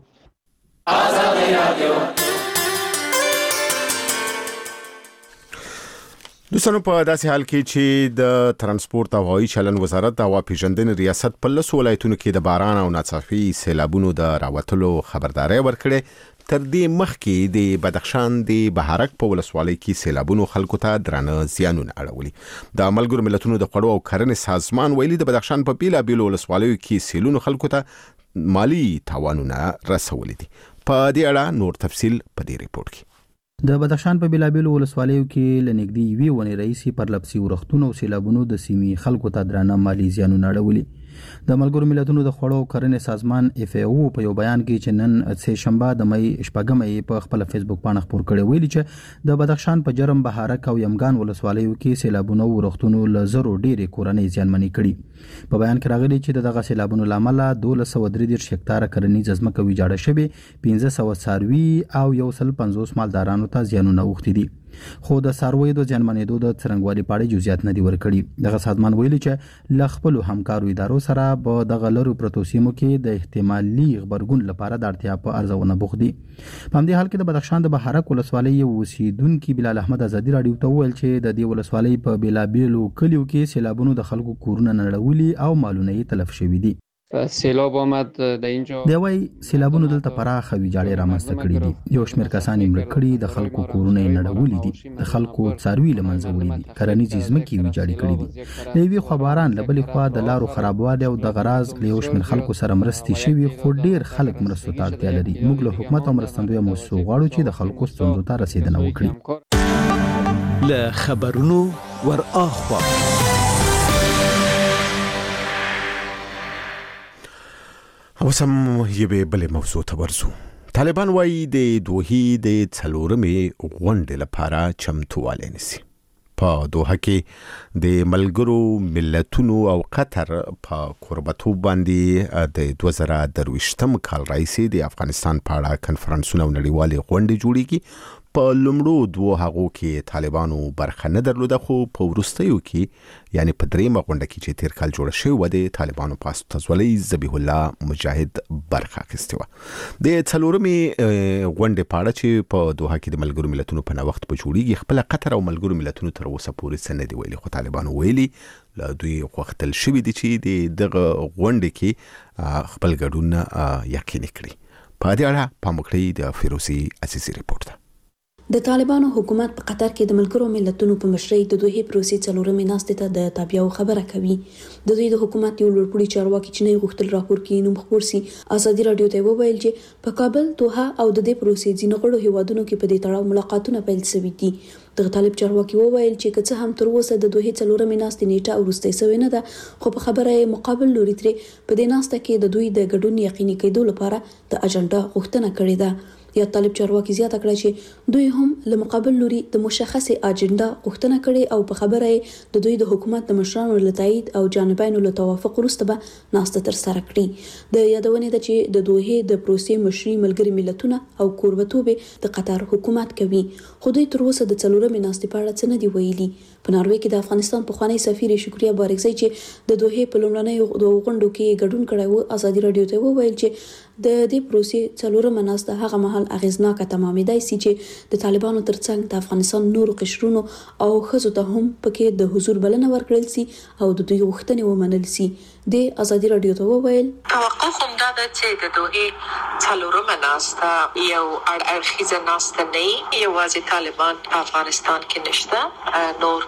دوستانو په داسې حال کې چې د ترانسپورت او هوایي چلن وزارت د هوا پیژندنې ریاست په 10 ولایتونو کې د باران او ناڅاپي سیلابونو د راوتلو خبرداري ورکړې. تر دې مخکې د بدخشان د بهارک په ولسوالۍ کې سیلابونو خلکو ته درانه زیانونه اړولي. د ملګرو ملتونو د خوړو او کرنې سازمان ویلي د بدخشان په بیلابیلو ولسوالیو کې سیلونو خلکو ته مالی تاوانونه رسولي دي. په دې اړه نور تفصیل په دې ریپورت کې. د بدخشان په بلابلو ولسوالیو کې لنګدي وی ونی رئیسي پر لپسي ورختونو او سیلابونو د سیمې خلکو ته درانه مالی زیانونه اړولي. د ملګرو ملتونو د خوړو کرنې سازمان FAO په یو بیان کې چې نن سه شنبه د مې شپږمې په خپل فیسبوک باندې خبر کړی ویلي چې د بدخشان په جرم بهارک او یمګان ولسوالیو کې سیلابونو او ورختونو لزرو ډېری کورنۍ زیانمنې کړي. په بیان کې راغلي چې دغه سیلابونو لامل 1233 هکتاره کرنیزه ځمکه ویجاړه شوې، 1500 څاروي او 150 مالدارانو ته زیانونه اوښتي دي. خو د څارویو د زیانمنېدو د څرنګوالي په اړه جزئیات نه دي ورکړي. دغه سازمان ویلي چې ل خپل همکارو ادارو سره په دغه لرو پروتو سیمو کې د احتمالي خبرګون لپاره د اړتیا په ارزونه بوخت دي. په همدې حال کې د بدخشان د بهارک ولسوالۍ اوسیدونکو بلال احمد ازادي رادیو ته ویل چې د دې ولسوالۍ په بلابلو کلیو کې سیلابونو د خلکو کورونه نړولي او مالونه یې تلف شوي دي. سیلاب آمد در اینجا دی وای سیلابونو دلته پراخه ویجاړي رامنځته کړي دي. یو شمېر کسان یې مړه کړي، د خلکو کورونه یې نړولي دي، د خلکو څاروي له منځه وړي دي، کرنیزې ځمکې ویجاړې کړي دي. د یوې خوا باران له بلې خوا د لارو خرابوالی او د غراز له یو شمېر خلکو سره مرستې شوي، خو ډېر خلک مرستو ته اړتیا لري. موږ له حکومت او مرستندویه مؤسسو غواړو چې د خلکو ستونزو ته رسیدنه وکړي. له خبرونو ور اخوا اوسم یوه بل موضوع ته ورزو. طالبان وایي د دوحې د څلورمې غونډې لپاره چمتووالی نیسي. په دوحه کې د ملګرو ملتونو او قطر په کوربتوب باندې د 2023م کال راهیسې د افغانستان په اړه کنفرانسونه او نړیوالې غونډې جوړیږي. په لومړو دوه هغو کې طالبانو برخه نه درلوده، خو په وروستیو کې یعنی په دریمه غونډه کې چې تیر کال جوړه شوې وه د طالبانو په استازولۍ ذبیح الله مجاهد برخه اخیستې وه. د څلورمې غونډې په اړه چې په دوحه کې د ملګرو ملتونو په نوښت په جوړیږي، خپله قطر او ملګرو ملتونو تر اوسه پورې څه نه دي ویلي، خو طالبانو ویلي له دوی غوښتل شوي دي چې د دغه غونډې کې خپل ګډون یقیني کړي. په دې اړه پام وکړئ د فیروزي عزیزي ریپورت ته. د طالبانو حکومت په قطر کې د ملګرو ملتونو په مشرۍ د دوحې پروسې څلورمې ناستې ته د تابعیو خبره کوي. د دوی د حکومت یو لوړپوړي چارواکي چې نه غوښتل راپور کې نوم خپور سي، ازادي رادیو ته وویل چې په کابل، دوحه او د دې پروسې ځینو غړو هیوادونو کې په دې تړاو ملاقاتونه پیل شوي دي. د طالب چارواکي وویل چې که څه هم تر اوسه د دوحې څلورمې ناستې نیټه وروستۍ شوې نه ده، خو په خبره مقابل لوري ترې په دې ناسته کې د دوی د ګډون یقیني کېدو لپاره د اجنډا غوښتنه کړې ده. یا طالب چارواکي زیاته کړه چې دوی هم له مقابل لوري د مشخصه اجنډا غوښتنه کړې او په خبره د دوی د حکومت د مشرانو له تایید او جانبینو له توافق وروسته به ناسته تر سره کړي. د یادونې ده چې د دوحې د پروسې مشري ملګري ملتونه او کوربتوب د قطر حکومت کوي، خو دوی تر اوسه د څلورمې ناستې په اړه څه نه دي ویلي. په ناروې کې د افغانستان پخوانی سفیر شکریا بارکزی چې د دوحې په لومړنیو غونډو کې ګډون کړی و، ازادي رادیو ته وویل چې د دې پروسې څلورمه ناسته هغه مهال اغیزناکه تمامېدای سي چې د طالبانو ترڅنګ د افغانستان نورو قشرونو او ښځو ته هم پکې د حضور بلنه ورکړل سي او د دوی غوښتنې ومنل سي. د ازادي رادیو ته وویل توقع هم دا ده چې د دوحې څلورمه ناسته یو اړخیزه ناسته نه وي. یوازې طالبان په افغانستان کې نشته، نور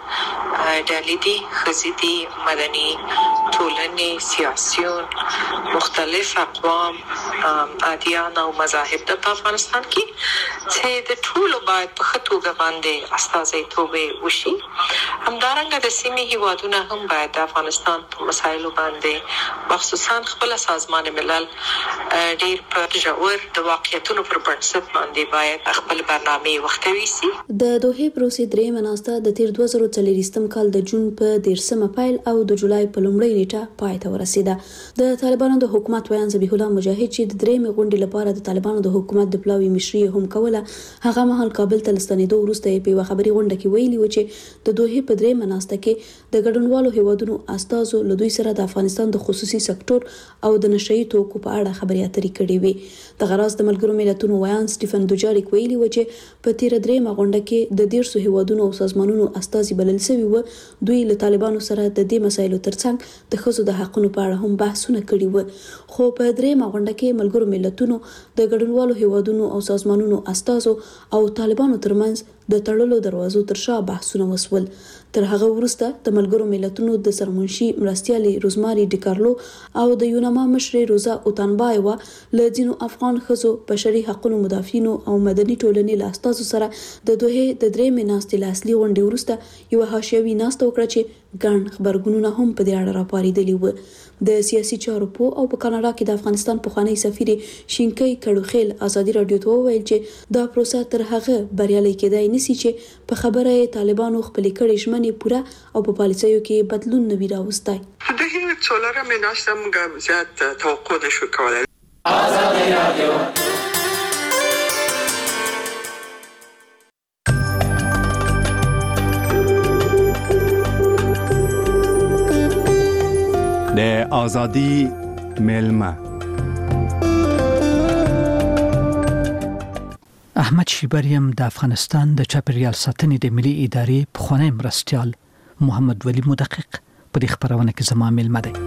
ډلې دي، ښځې دي، مدني ټولنې، سیاسیون، مختلف اقوام، ادیان او مذاهب د افغانستان کې چې د ټولو باید په ښه توګه باندې استازیتوب وشي. همدارنګه د سیمې هیوادونه هم باید د افغانستان په مسایلو باندې مخصوصا خپل سازمان ملل ډیر په ژور د واقعیتونو پر بنسټ باندې باید خپل برنامه وختوي سي. د دوحې پروسې درېمه ناسته د تیر 2023م کال د جون په 13مه پیل او د جولای په لومړۍ نیټه پای ته ورسیده. د طالبانو د حکومت ویان ذبیح الله مجاهد چې د درېمې غونډې لپاره د طالبانو د حکومت د پلاوي مشري هم کوله، هغه مهال کابل ته لستنېدو وروسته په یو خبري غونډه کې ویلي و چې د دوحې په درېمه ناسته کې د ګډونوالو هیوادونو استازو له دوی سره د افغانستان د خصوصي سکتور او د نشئی توکو په اړه خبرې اترې کړې وې. د غراز د ملګرو ملتونو ویان سټیفن دوجاریک ویلي و چې په تیر درېمه غونډه کې د 150 هیوادونو او سازمانونو استازي بلل شوي و. دوی له طالبانو سره د دې مسایلو ترڅنګ د ښځو د حقونو په اړه هم بحثونه کړي و، خو په درېمه غونډه کې ملګرو ملتونو د ګډونوالو هیوادونو او سازمانونو استازو او طالبانو ترمنځ د تړلو دروازو تر شا بحثونه وسول. تر هغه وروسته د ملګرو ملتونو د سرمنشي مرستیالې روزماري ډیکارلو او د یوناما مشر روزا اوتانبایوا له ځینو افغان ښځو بشري حقوقو مدافعینو او مدني ټولنې له استازو سره د دوه د درېمې ناستې له اصلي غونډې وروسته یوه حاشیوي ناسته وکړه چې ګڼ خبرګونونه هم په دې اړه راپارېدلي وو. د سیاسي چارو په او په کاناډا کې د افغانستان پخوانی سفیر شینکۍ کړوخیل ازادي رادیو ته وویل چې دا پروسه تر هغه بریالۍ کېدای نشي چې په خبره طالبانو خپلې کړې ژمنې پوره او په پالیسیو کې بدلون نه وي راوستی. د هیڅ څلورمې ناسته موږ زیات توقع نشو کولی. ازادي رادیو د آزادی ملمه. احمد شیبریم د افغانستان د چاپیریال ساتنې د ملي ادارې پخوانی مرستیال محمد ولی مدقق په دې خبرونه کې زما ملمه دی.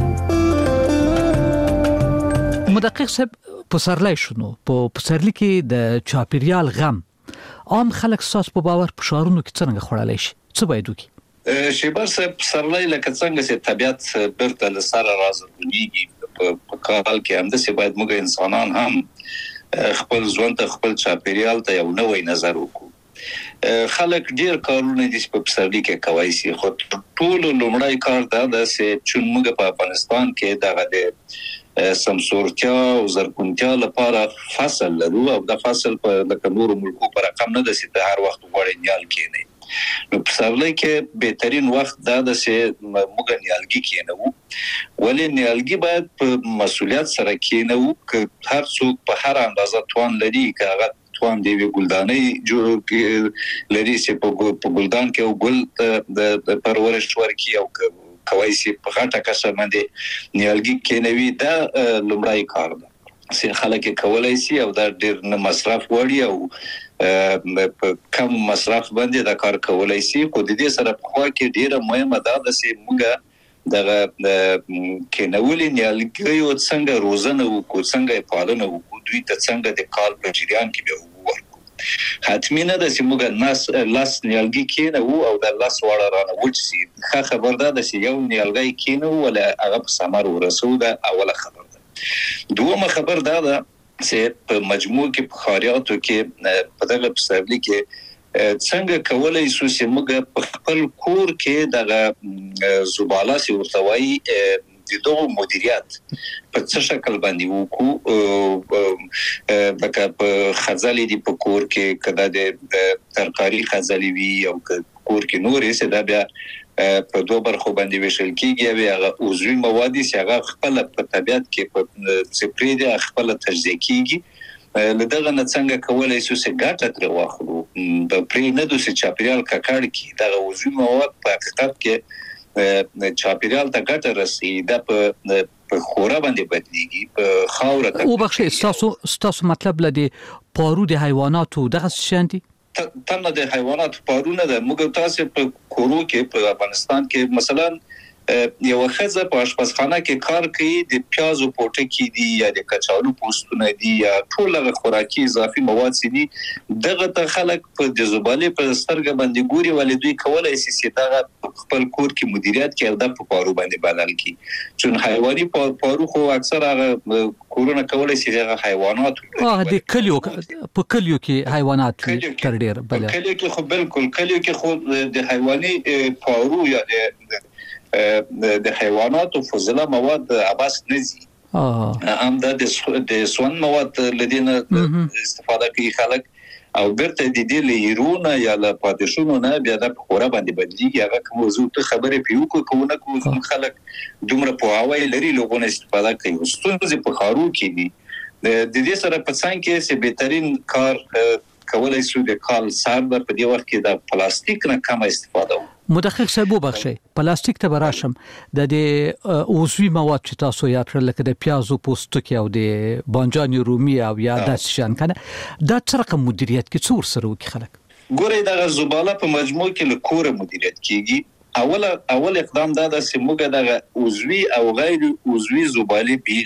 مدقق صاحب پسرلی شنو په پسرلی کې د چاپیریال غم عام خلک ساس په باور په شعارونو کې څنګه خورالای شي؟ څه باید وکړي؟ شیبر صاحب پسرلی لکه څنګه چې طبیعت برته له سره راځي په کال کې هم د څه باید موږ انسانان هم خپل ژوند ته خپل چاپیریال ته یو نوې نظر وکړو. خلک ډیر کارونه دي په پسرلی کې کوي سي خو ټول لومړی کار دا ده چې موږ په افغانستان کې دغه د سمسورتیا او زرغونتیا لپاره فصل لرو او د فصل په د نورو ملکو پر رقم نه ده چې هر وخت غوړې نیال کېنه. نو پسرلی کې بهترین وخت دا ده چې موږ نیالګي کېنو. ولې نیالګي باید په مسؤلیت سره کېنو که هر څوک په هر اندازه توان لري که هغه توان دی ګلدانۍ جوړ لري چې په ګلدان کې او ګل د پرورش ورکي او کوي چې په غټه کسه باندې نیالګي کېنوي. دا لومړی کار ده چې خلک کولای شي او دا ډیر نه مصرف وړي او په کم مصرف باندې دا کار کولای شي. خو د دې سره په خوا کې ډیره مهمه ده چې موږ دغه کېنولې نیالګیو څنګه روزنه وکړو، څنګه پالنه وکړو، دوی ته څنګه د کال په جریان کې به ورکړو. حتمی نه ده چې موږ لاس نیالګي کېنو او د لاس واړه رانه وچ شي. ښه خبر ده چې یو نیالګی کېنو ولا هغه په ثمر ورسو. ده اوله خبر ده. دومره خبر ده چې په مجموع کې په خاریاتو کې په دغه پسرلی کې څنګه کولای شو چې موږ په خپل کور کې دغه زباله سی ورتوي د دوه مدیریت په څه شکل باندې وکړو. لکه په خزالې دی په کور کې کدا د ترکاری خزالې وی او کور کې نورې څه دا بیا په دوه برخو باندې ویشل کیږي. هغه عضوي مواد چې هغه خپل په طبیعت کې په سپری دي خپل تجزیه کیږي. لدغه نه څنګه کولای شو چې ګټه تر واخلو د پرې نه دوی چاپیریال ککړ کی دغه عضوي مواد په حقیقت کې چاپیریال ته ګټه رسي. دا په خورا باندې بدلیږي په خاور ته. او بخښه ستاسو مطلب لدی پارو د حیواناتو دغه شاندي تنه د حیوانات پارونه ده. موږ تاسو په کورو کې په افغانستان کې مثلا یو خزه په آشپزخانه کې کار کوي د پیازو پوټکی دي یا د کچالو پوستونه دي یا ټول خوراکي اضافي مواد دي. دغه ته خلک په د زبالې په سترګه باندې ګوري ولې دوی کولای شي چې دا خپل کور کې مدیریت کوي او د پارو باندې بدل کی. چون حیواني پارو خو اکثر هغه کورونه کولای شي هغه حیوانات د کلیو په کلیو کې حیوانات تر ډیر بل کلیو کې خو بالکل کلیو کې خو د حیواني پارو یا د حیواناتو فضله مواد عباس نزي هم د سون مواد لدينا استفاده کوي خلک او برته د دې لیرونه یا له پادشونو نه بیا د خورا باندې بدلیږي. هغه کوم موضوع ته خبرې پیو کوونه کوم خلک دومره په هواي لري لوګونه استفاده کوي. ستونزې په خارو کې دي. د دې سره په څنګه کې چې بهترین کار کولای شو د کال سر په دې وخت کې د پلاستیک نه کم استفاده وکړو. مدقق صاحب وبخښئ پلاستیک ته براشم د عضوي مواد چې تاسو یاد کړل لکه د پیازو پوستکی او د بانجان رومي او یا د شان کنه دا څه رقم مدیریت کې څور سره وکړي خلک ګوري د زباله په مجموع کې له کوره مدیریت کیږي. اول اقدام دا د سیموګه د عضوي او غیر عضوي زباله بیل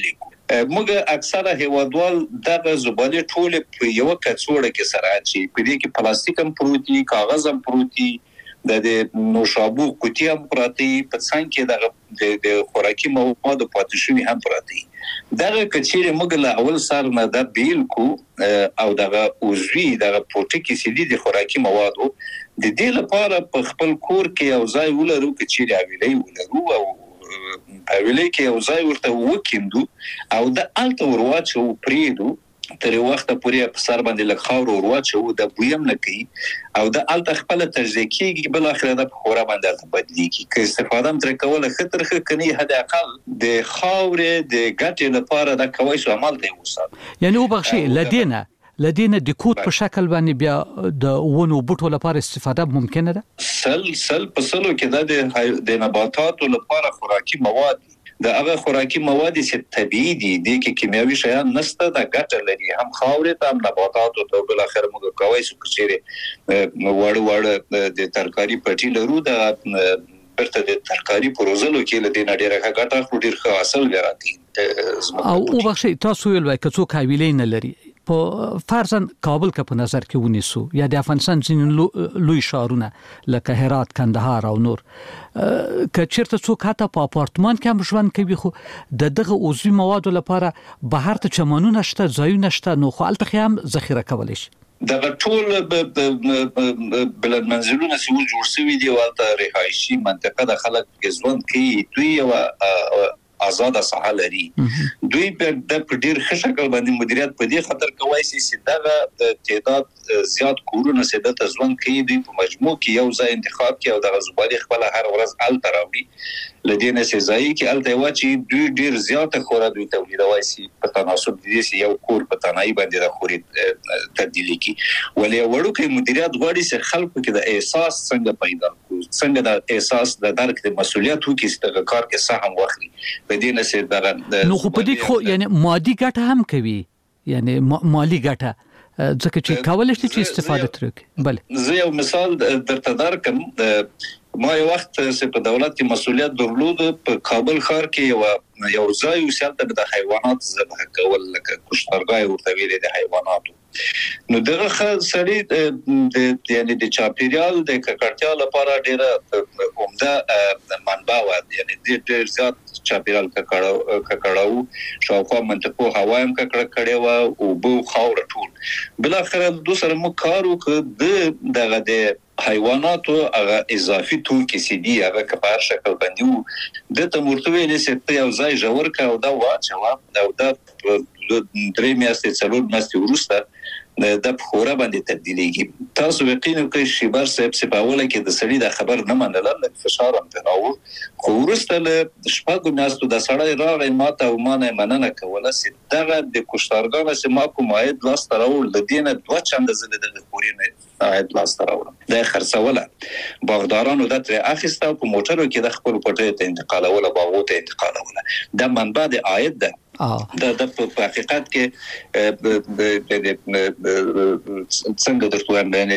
موږ اکثره هیوادوال دغه زباله ټول په یو کڅوړه کې سره اچي، په دې کې پلاستیک هم پروتي، کاغذ هم پروتي، د نوشابو قوتي هم پراتی، په څنګ کې د خوراکي مواد پاتې شوي هم پراتی. دغه کچېره موږ له اول سره نه د بیل کو او دغه اوزوی دغه پروتي کې سړي د خوراکي موادو د دې لپاره په خپل کور کې یو ځای ولرو، کچېره ویلې ولرو او ویلې کې یو ځای ورته وکیندو او د الته ورواچو پریدو تر وخت پورې په سر باندې لږ خاور ورواچو، د بویم نه کوي او د الته خپل تجزیه کیږي، بل اخر د خورا باندې بدلیږي. که استفاده تر کوله خطر کني حد اقل د خاورې د ګټې لپاره د کوي سو عمل دی وسات. یعنی وبخښي لدينا د کوټ په شکل باندې بیا د ونو بوټو لپاره استفاده ممکنه ده. سل په سلو کې د نباتاتو لپاره خوراکي مواد د هغه خوراکي مواد چې طبيعي دي، د کیمیاوي شیان نشته، د ګټه لري هم خاورې ته هم نباتاتو ته. بل اخر موږ کوي چې کچېره وړ د ترکاری پټي لرو، د برته د ترکاری پروزلو کې لدې نډیره ګټه خو ډیر ښه حاصل لري. او وبخښي تاسو ویل وای کڅو حویلې نه لري، په فرضاً کابل کا په نظر کې ونیسو یا د افغانستان ځینې لوی ښارونه لکه هرات، کندهار او نور، که چیرته څوک حتی په اپارتمان کې هم ژوند کوي خو دغه عضوي موادو لپاره بهر ته چمنونه شته، ځایونه شته، نو خو الته هم ذخیره کولی شي. دغه ټول بلد منزلونه چې جوړ شوي دي ولته رهایشي منطقه د خلک ژوند کوي، دوی یو آزاد ساحه لري، دوی د ډیر ښه شکل باندې مدیریت په دې خاطر کوي چې دغه تعداد زیات کورونه سده ته ژوند کوي، دوی په مجموع کې یو ځای انتخاب کوي او د زبالې خپل هر ورځ ال تراوړي لدينا سي ځای کې ال ته واچي دوی ډیر زیاته خورا دوی تولیدوي سي په تناسب دي سي یو کور په تنهایی باندې د خوري تبدیلی کی ولې وړو کې مدیریت غواړي چې خلکو کې د احساس څنګه پیدا کو، څنګه د احساس د درک د مسولیت وکړي چې د کار کې سهم واخلي په دې نه سي دغه نو خو په دې خو یعنی مادي ګټه هم کوي، یعنی مالی ګټه ځکه چې کولای شي چې استفاده ترې. بله زه یو مثال درته درکم. ما یو وخت چې په دولت کې مسولیت درلود، په کابل ښار کې یو ځای وسیلته د حیوانات ذبح کول لکه کشتارګاه ورته ویل د حیواناتو. نو دغه سړی یعنی د چاپیریال د ککړتیا لپاره ډیره عمده منبع و، یعنی ډیر زیات چاپیریال ککړاو، شاوخوا منطقو هوا هم ککړه کړې و او بو خاور ټول. بل اخر دوسر مو کار وکړ دغه د حیواناتو هغه اضافي توکي سي دي هغه کپار شکل باندې د تمورتوي لسه یو ځای جوړ کا او دا واچو او دا درې میاشتې څلور میاشتې وروسته د خورا باندې تبدیلیږي. تاسو یقین کوئ چې بار صاحب سپاوله کې د سړي د خبر نه منل لکه فشار هم تراو خو وروسته له شپږو میاشتو د سړی راغی ماته او مانه مننه کوله چې دغه د کشتارګانو چې ما کوم عاید لاس تراو لدینه دوه چنده زله د پورینه عاید لاس تراو د خرڅوله باغدارانو د تر اخیسته په موټرو کې د خپل پټه ته انتقالوله باغو ته انتقالوله د منبع د عاید ده د په حقیقت کې څنګه درته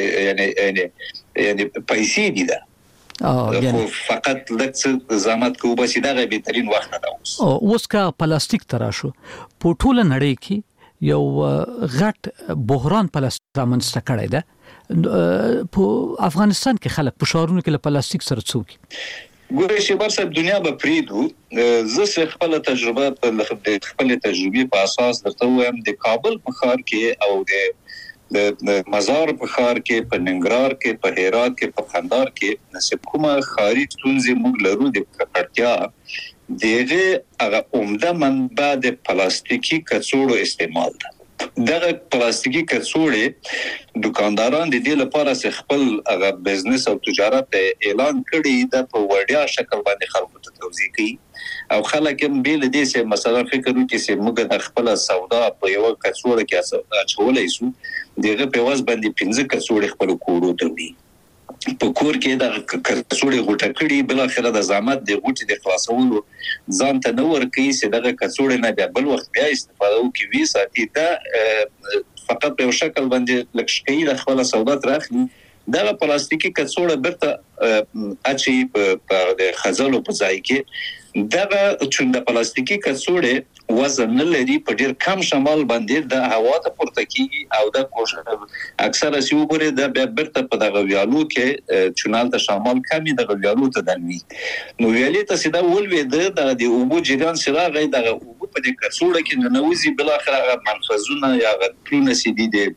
یعنی پیسې دي ده فقط لکه زحمت کو بس دغه بهترین وخت ده. اوس کا پلاستیک تراشو په ټوله نړۍ کې یو غټ بحران پلاستیک رامنځته کړی ده. په افغانستان کې خلک په شهرونو کې له پلاستیک سره څوک ګورې چې برسه دنیا به پریدو. زه خپل تجربه په اساس درته وایم د کابل په ښار کې او د مزار په ښار کې، په ننګرهار کې، په هرات کې، په قندهار کې نسب کومه ښاري ستونزې موږ لرو د ککړتیا دغه هغه عمده منبع د پلاستیکي کڅوړو استعمال ده. دغه پلاستیکي کڅوړې دکانداران د دې لپاره چې خپل هغه بزنس او تجارت اعلان کړي د په وړیا شکل باندې خلکو ته توضیح کوي او خلک هم بیل دي چې مثلا فکر وکړي چې موږ د خپل سودا په یو کڅوړه کې اچولای شو دغه په واس باندې 15 کڅوړې خپل کورو ته وي په کور کې د کڅوړې غوټه کړي بل اخر د زحمت د غوټې د خلاصولو ځان ته نو ورکي چې دغه کڅوړې نه بل وخت بیا استفاده وکړي وی ساتي دا فقط په شکل باندې لکشکې د خپل سودا ترخي دا پلاستیکي کڅوړه برته اچي په خزلو په ځای کې دا چې د پلاستیکي کڅوړه وزن نه لري په ډیر کم شمال باندې د هوا ته پورته کیږي او د اکثره سی وګوري د برته په دغه ویالو کې چونال د شمال کمی د ویالو ته دنوي نو ویالې ته سیده ولوي د اوبو جریان سره غي د اوبو په دې کڅوړه کې ننوزي بل اخر منفذونه یا غټونه سي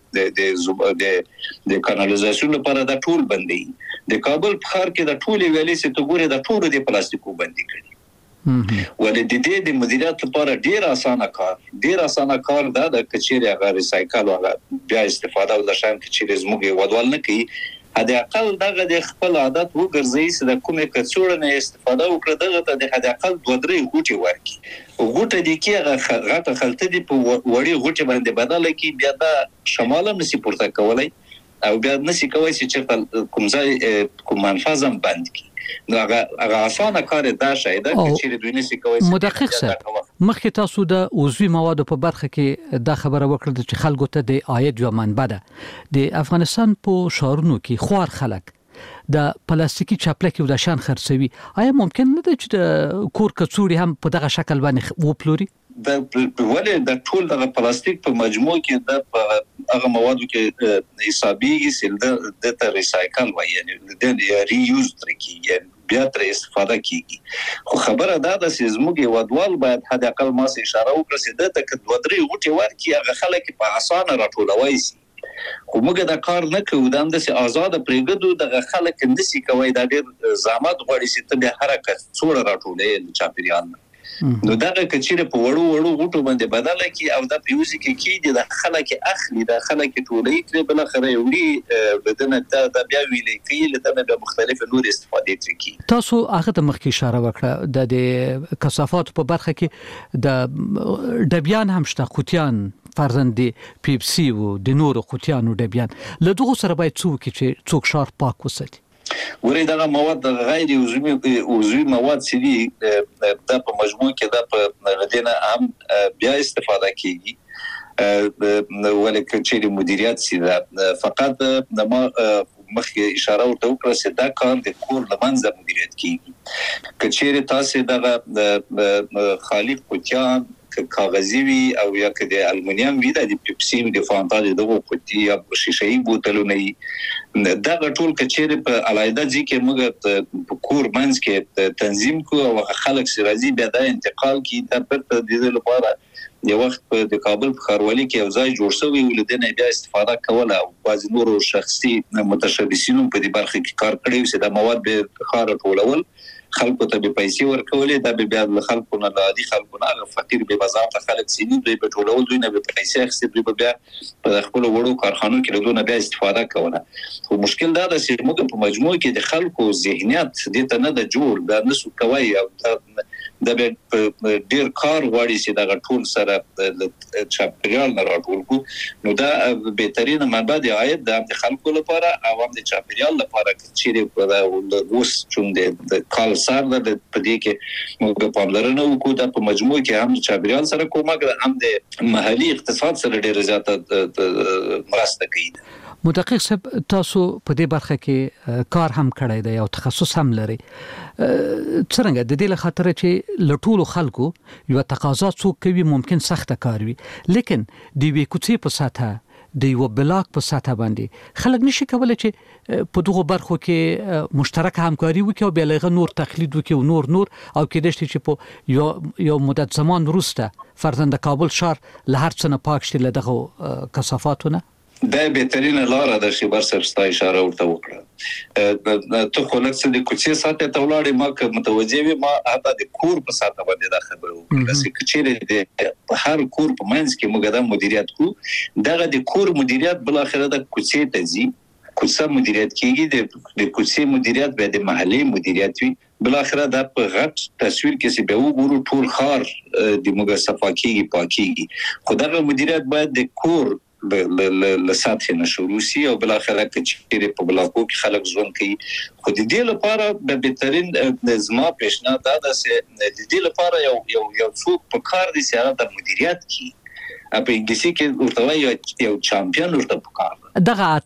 د کانالیزاسیون لپاره د ټول بندي د کابل په ښار کې د ټول ویالې سي ته ګوري د ټول د پلاستیکو بندي کړي ولې د مدیریت لپاره ډیر اسانه کار دا د کچيري هغه ریسایکل او بیا استفاده او د شان کچيري زموږ ودوال نه کوي هدا اقل دغه د خپل عادت وګرځي چې د کومه کڅوړه نه استفاده وکړه دغه د هدا اقل 2-3 غوټي ورکی غوټه دي کې غټه خلطه دي په وړي غوټي باندې بدل کی بیا د شمال نسی پورته کولای او بیا نسی کوي چې کوم ځای کوم منفذم بند کی نو هغه اسانه کار دا شاید چې دوی نسی کوي مدقق صاحب مخکې تاسو د عضوي موادو په برخه کې دا خبره وکړه چې خلکو ته د عاید یو منبع ده د افغانستان په شهرونو کې خوار خلک د پلاستیکي چاپلکي او د شان خرڅوي آیا ممکن نه ده چې د کور کڅوړي هم په دغه شکل باندې وپلوري د ولې د ټول د پلاستیک په مجموع کې د هغه موادو کې حسابيږي چې د ریسایکل وایي یعنی د ری یوز ترکیږي بیا تر استفاده کیږي خو خبره دا ده چې زموږ ودوال باید حد اقل ما سي اشاره وکړي چې د 2-3 غوټي ورکی هغه خلک په اسانه راټولوي سي خو موږ دا کار نه کوو دا د آزاد پرېګدو د خلک نسی کوي دا ډېر زحمت غواړي چې ته به حرکت څوړه راټولې چاپیریال نو دا کچيره په وړو غوټو باندې بدل کی او دا پیوزي کې د خلک اخلي د خلک ټولې تر بل خره وړي بدنه د بیا ویلې کې له د مختلف نور استفاده کوي تاسو هغه د مخکې اشاره وکړه د کثافات په برخه کې د ډبیان هم شته قوتیان فرزند پیپسي او د نور قوتیانو ډبیان له دغه سره باید څوک شار پاک وساتي ورې دا مواد غیر عضوي مواد سي دي د په مجموع کې د په ردینه هم بیا استفاده کیږي ولکه چې مدیریت سي دا فقط د مخکې اشاره ورته وکړه چې دا کار د کور لمنځه مدیریت کیږي کچېره تاسو د خالق کوچان کاغذي وي او یا که د المونیم وي د پیپسي د فانتا دغه قوتي یا شیشه‌ای بوتلونه دا ټول کچېره په علایده ځکه موږ په کور منځ کې تنظیم کو او خلک سرازي بیا د انتقال کی د پرته د لپاره یو وخت په د کابل په خاروالي کې یو ځای جوړ شوی ولدنه بیا استفاده کوله او بعض نور شخصي متشبثینو په دې برخه کې کار کړی چې د مواد به خار ټولول خلکو ته به پیسې ورکولې دا به بیا د خلکو نه عادي خلکو نه فقیر به بازار ته خلک سینې دوی په ټولول دوی نه به پیسې اخستې دوی به بیا په خپل وړو کارخانو کې له دوی بیا استفاده کوله خو مشکل دا ده چې موږ په مجموع کې د خلکو ذهنیت د ته نه د جوړ د نسو کوي او د ډیر کار غواړي چې دا ټول سره چاپیریال نه راټول کو نو دا بهترین منبع د عاید د خلکو لپاره او هم د چاپیریال لپاره چې په اوس چون د کال سره د پدې کې موږ په پاملرنه وکړو د په مجموع کې هم چاپیریال سره کومک هم د محلي اقتصاد سره ډیر زیاته مرسته کوي مدقق صاحب تاسو په دې برخه کې کار هم کړی دی او تخصص هم لري څنګه د دې له خاطر چې لټول خلکو یو تقاضا څوک کوي ممکن سخت کار وي لیکن دی وی کوڅې په ساته د یو بلاک په ساته باندې خلک نشي کولای چې په دغه برخو کې مشترک همکاري وکړي او بیا له نور تقلید وکړي او نور او کې دشت چې په یو مدت زمان وروسته فرزند کابل شهر له هر څه نه پاک شي له دغه کثافاتونه دا بهترینه لار ده چې برسر ستا اشاره ورته وکړه ته خو لکه د کوڅې ساته ته ولاړې ما که متوجه وي ما حتی د کور په ساته باندې دا خبره وکړه چې چیرې د هر کور په منځ کې موږ دا مدیریت کوو دغه د کور مدیریت بل اخره د کوڅې ته ځي کوڅه مدیریت کیږي د کوڅې مدیریت به د محلي مدیریت وي بل اخره د په غټ تصویر کې چې به وګورو ټول خار د موږ صفاکیږي پاکيږي خدای مدیریت باید د کور له سطح نه شروع شي او بل اخره چې په بلاکو کې خلک ژوند کوي خو د دې لپاره د بهترین زما پیشنهاد دا ده چې د دې لپاره یو څوک په کار دي چې هغه د مدیریت کی په انګلیسي کې ورته یو چامپیون ورته په کار دغه اتل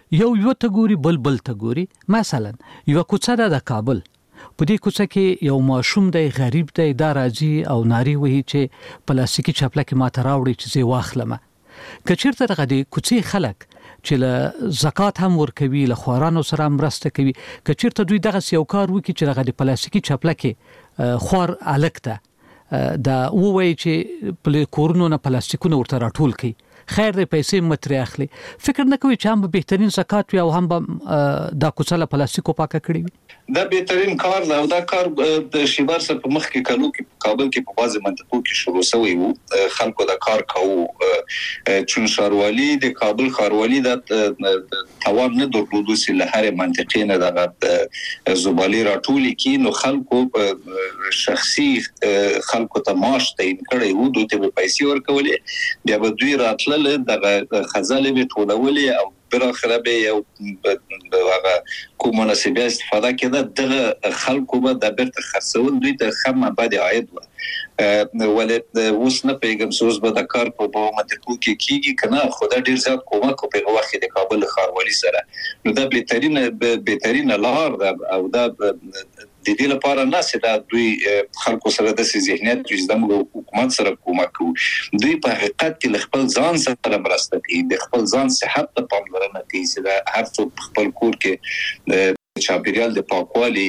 یو ته ګوري بل ته ګوري. مثلا یو کوڅه ده د کابل، په دې کوڅه کې یو ماشوم دی غریب دی، دا راځي او ناری وهي چې پلاستیکي چپلکه ماته راوړي چې زه واخلم. کچیرته دغه د کوڅې خلک چې له زکات هم ورکوي، له خوارانو سره مرسته کوي، کچیرته دوی دغه یو کار وکړي چې دغه د پلاستیکي چپلکه خوار الکته دا وایي چې په کورونو نه پلاستیکونه ورته راټول کړي، خیر دې پیسې متري اخلي، فکر نه کوي چې هم بهترین زکات وي او هم دا کوڅه له پلاستیکو پاکه کړي وي. دا بهترین کار دی او دا کار د شیبار سره په مخ کې کلو کې کابل کې په بازي منطقو کې شروع شوی وو. خلکو دا کار کوو، چون ښاروالي د کابل ښاروالي د توان نه درلودو چې له هر منطقې نه د زبالې راټولي کې، نو خلکو شخصي خلکو ته معاش تعیین کړی وو، دوی ته پیسې ورکولې، بیا به دوی راتله دغه خزانه به ټولولې او بالاخره به یو هغه کوم مناسبه استفاده کړه، دغه خلکو به د بیرته خرڅول دوی ته خمه بعد عاید و. ولې اوس نه پیغام سوز به د کار په منطقو کې کیږي کنه، خدای ډیر زیات کومک په وخت د کابل ښاروالي سره، نو دا بهترین لار ده او دا د دې لپاره نه چې دا دوی خلکو سره د ذهنیت چې د حکومت سره کومک کوي، دوی په حقیقت کې خپل ځان سره مرسته کوي، د خپل ځان صحت ته پاملرنه کوي چې دا هر څوک خپل کور کې چاپیریال د پاکوالي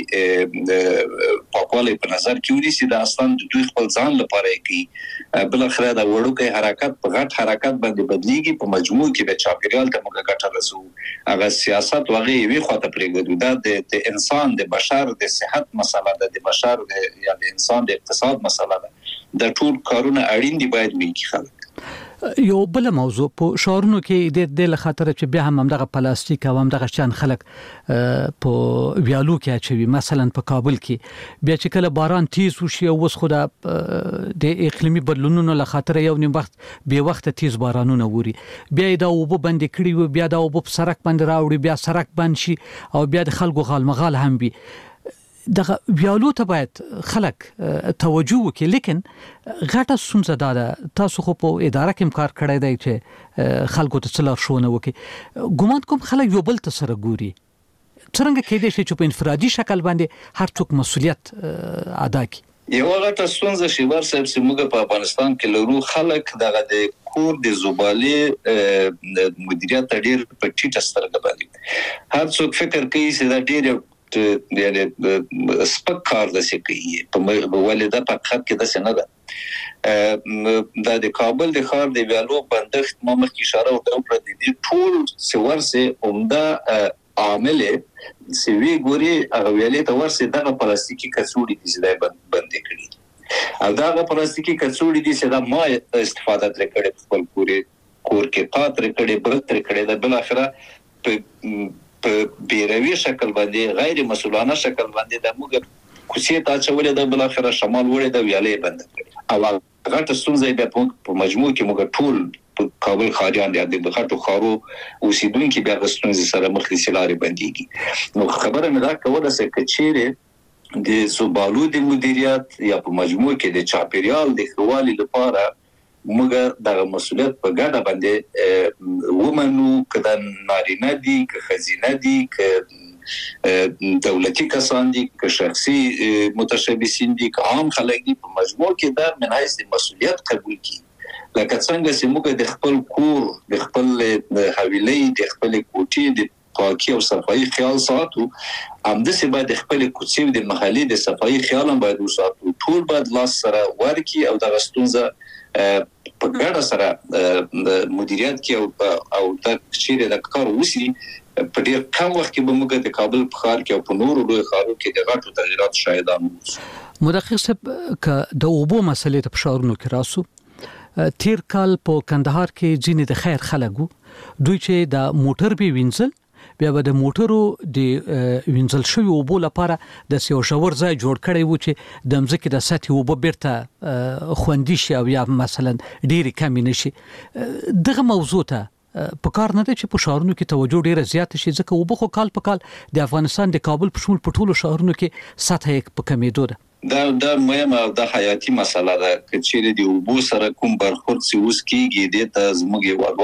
په نظر کې ونیسي، دا اصلا دوی خپل ځان لپاره کوي. بل اخره دا وړوکی حرکت په غټ حرکت باندې بدلیږي، په مجموع کې د چاپیریال ته موږ ګټه رسو. هغه سیاست وغه یوې خواته پرېږدو، دا د انسان د بشر د صحت مسله ده، د بشر یا د انسان د اقتصاد مسله ده. د ټول کارونه اړین دي باید وکړي خلک. یو بل موضوع په شهرونو کې د خاطر چې بیا هم دغه پلاستیک او هم دغه شان خلک په ویالو کې اچوي. مثلا په کابل کې بیا چې کله باران تیز وشي او وس خو د اقلیمي بدلونونو له خاطر یو نیم وخت به وخت تیز بارانونه ووري، بیا دا وبو بند کړي و، بیا دا وبو په سړک باندې راوړي، بیا سړک بند شي او بیا د خلکو غالمغال هم وي. دغه ویالو ته باید خلک توجه وکړي، لیکن غټه ستونزه ده تاسو خو په اداره کې کار کړی دی چې خلکو ته څه لارښوونه وکړي. ګومان کوم خلک یو بل ته سره ګوري، څرنګه کېدای شي چې په انفرادي شکل باندې هر څوک مسؤلیت ادا کړي. یو غټه ستونزه شیبار صاحب چې موږ په افغانستان کې لرو، خلک دغه د کور د زبالې مدیریت ډېر په ټیټه سترګه باندې، هر څوک فکر کوي چې دا ډېر یعنی سپک کار داسې کوي، په ولې دا په حقیقت کې داسې نه ده. د کابل د ښار د ویالو بندښت ما مخکې اشاره وکړه، د دې ټول څه عامل چې وی ګوري هغه ویالې ته ورسې دغه پلاستیکي کڅوړې دي چې دا بندې کړي، او دغه پلاستیکي کڅوړې دي چې دا ما استفاده ترې کړې، خپل کور کې پاتې کړې، بل ترې کړې، دا بل اخره په بیروي شکل باندې غیر مسؤلانه شکل باندې د موږ کوڅې ته اچولې، د بل اخره شمال وړې د ویالې بند کړې، او غټه ستونزه بیا په مجموع کې موږ ټول په کابل ښاریان د غټو ښارو اوسیدونکو بیا د ستونزې سره مخ دي، لارې بندېږي. نو خبره مې دا کوله چې کچېره د زبالو د مدیریت یا په مجموع کې د چاپیریال د ښه والي لپاره موږ دغه مسؤلیت په ګډه باندې ومنو، که دا نارینه دي، که ښځینه دي، که دولتي کسان دي، که شخصي متشبثین دي، که عام خلک دي، په مجموع کې دا من حیث د مسؤلیت قبول کړي. لکه څنګه چې موږ د خپل کور، د خپل حویلۍ، د خپل کوټې د پاکي او صفایي خیال ساتو، همداسې باید د خپل کوڅې د محلي د صفایي خیال هم باید وساتو. ټول باید لاس سره ورکړي او دغه ستونزه په ګډه سره مدیریت کې او د چیرې د کار وسی په ډېر کم وخت کې به موږ د کابل په ښار کې او په نورو لوی ښارونو کې د غټو تغیرات شاهدان وو. مدقق صاحب، که د اوبو مسلې ته په ښارونو کې راسو، تیر کال په کندهار کې ځینې د خیر خلک وو، دوی چې د موټر به وینځل، بیا به د موټرو د وینځل شوی اوبو لپاره د یو ژور ځای جوړ کړی وو چې د مځکې د سطحې اوبه بیرته خوندي شي او یا مثلا ډېرې کمې نه شي. دغه موضوع ته په کار نه ده چې په ښارونو کې توجه ډېره زیاته شي، ځکه اوبه خو کال په کال د افغانستان د کابل په شمول په ټولو ښارونو کې سطحه یې په کمېدو ده. دا مهمه او د حیاتي مسله ده، چې د اوبو سره کوم برخورد چې اوس کېږي د ته زموږ هیوادوال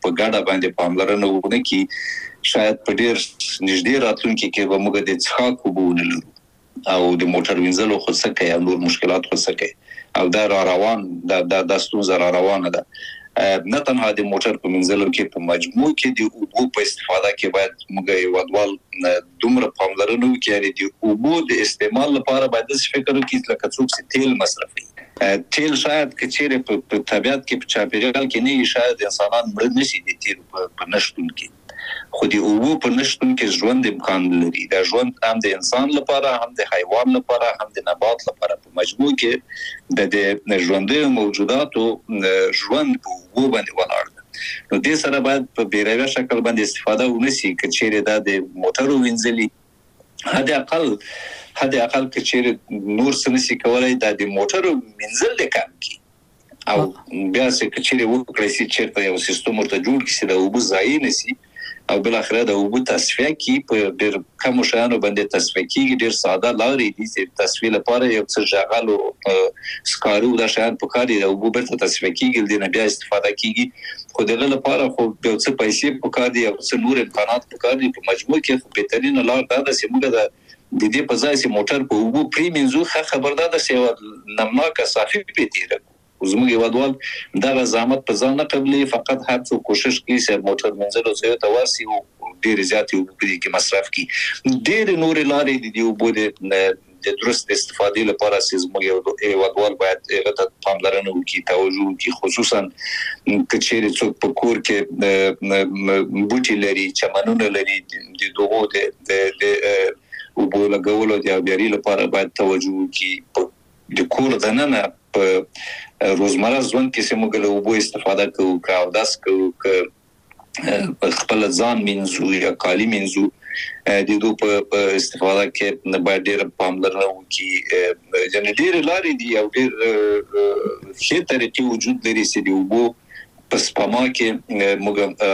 په ګډه باندې پاملرنه وکړي شاید په ډیر نږدې راتلونکي کې به موږ د څښاک اوبه ونلرو او د موټر وینځلو خو څه کوي او نور مشکلات خو څه کوي او دا را روان د ستونزه را روانه ده نه تنها د موټر په منځلو کې په مجموع کې د اوبو په استفاده کې باید موږ هیوادوال دومره پاملرنه وکړي د اوبو د استعمال لپاره باید فکر وکړي لکه څوک چې تیل مصرفوي تیل شاید که چیرې په طبیعت کې په چاپیریال کې نه شاید انسانان مړ نشي د تیل په نشتون کې خو د اوبو په نشتون کې ژوند امکان لري دا ژوند هم د انسان لپاره هم د حیوان لپاره هم د نبات لپاره په مجموع کې د ژوندۍ موجوداتو ژوند په اوبو باندې ولاړ دی نو دې سره باید په بیروي شکل باندې استفاده ونشي که چیرې دا د موټرو وینځلي حد اقل که چیرې نور څه نشي کولای دا د موټرو وینځل کم کی او بیا چې چیرې وکړي چې چیرته یو سیستم ورته جوړ کړي چې د اوبو ضایع نشي او بل اخره د اوبو تصفیه کی په ډېر کم شانو باندې تصفیه کیږي ډېر ساده لارې دي چې تصفیه لپاره یو څه ژغل او سکارو د شان په کار دی د اوبو برته تصفیه کیږي د نه بیا استفاده کیږي خو دغه لپاره خو یو څه پیسې په کار دي او څه نور امکانات په کار دي په مجموع کې خو بهترین لار دا ده چې موږ د دې په ځای چې موټر په اوبو پریمنځو خبردار ده چې نمناکه صافي پیتیره زموږ هیوادوال دا زحمت په ځان نه قبلي فقط هر څو کوشش کوي چې موټر منځلو ځای ته ورسي او ډېر زیات اوبه کې مصرف کړي ډېر نور لارې دي اوبو د درست استفادې لپاره چې زموږ هیوادوال باید هغه ته پاملرنه وکړي توجه وکړي خصوصا که چیرې څوک په کور کې بوټي لري چمنونه لري د دغو د اوبو لګولو د اوبیاري لپاره باید توجه وکړي د کور دننه په روزمره ژوند کې چې موږ له اوبو استفاده کوو که اودس کوو که خپل ځان مینځو یا کالي مینځو د دوی په استفاده کې باید ډېر پاملرنه وکړي یعنې ډېرې لارې دي او ډېر ښې طریقې وجود لري چې د اوبو په سپما کې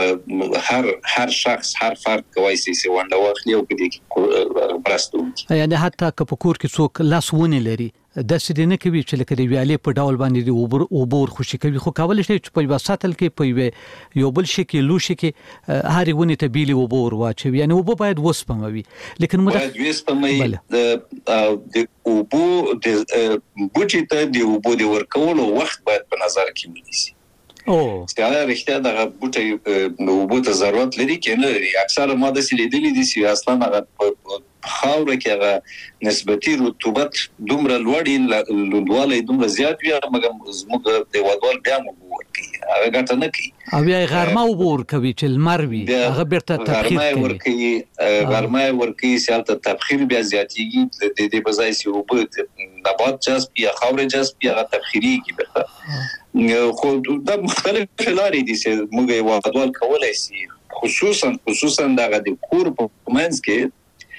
موږ هر شخص هر فرد کولی شي چې ونډه واخلي او په دې کې مرسته وکړي یعنې حتی که په کور کې څوک لاس ونې لري داسې دې نه کوي چې لکه د ویالې په ډول باندې د اوبو ورخوشي کوي خو کولی شي چې په یوه سطل کې په یو بل شي کې لوښي کې هرې ونې ته بیلې اوبه ور واچوي یعنې اوبه باید وسپموي لیکن باید وسپموي د اوبو بوټي ته د اوبو د ورکولو وخت باید په نظر کې ونیسي چې رښتیا دغه بوټي اوبو ته ضرورت لري که نه لري اکثره ما داسې لیدلي دي چې اصلا هغه خاوره کې هغه نسبتي رطوبت دومره لوړ لوندوالی دومره زیات وي مګر زموږ د هیوادوال بیا هم اوبه ورکوي هغه ګټه نه کوي او بیا یې غرمه اوبه ورکوي چې لمر وي هغه بیرته تبخیر کوي غرمه یې ورکوي چې هلته تبخیر بیا زیاتېږي د دې په ځای چې اوبه نبات جذب یا خاورې جذب یا هغه تبخیرېږي بیرته خو دا مختلفې لارې دي چې موږ هیوادوال کولی شي خصوصا دغه د کور په منځ کې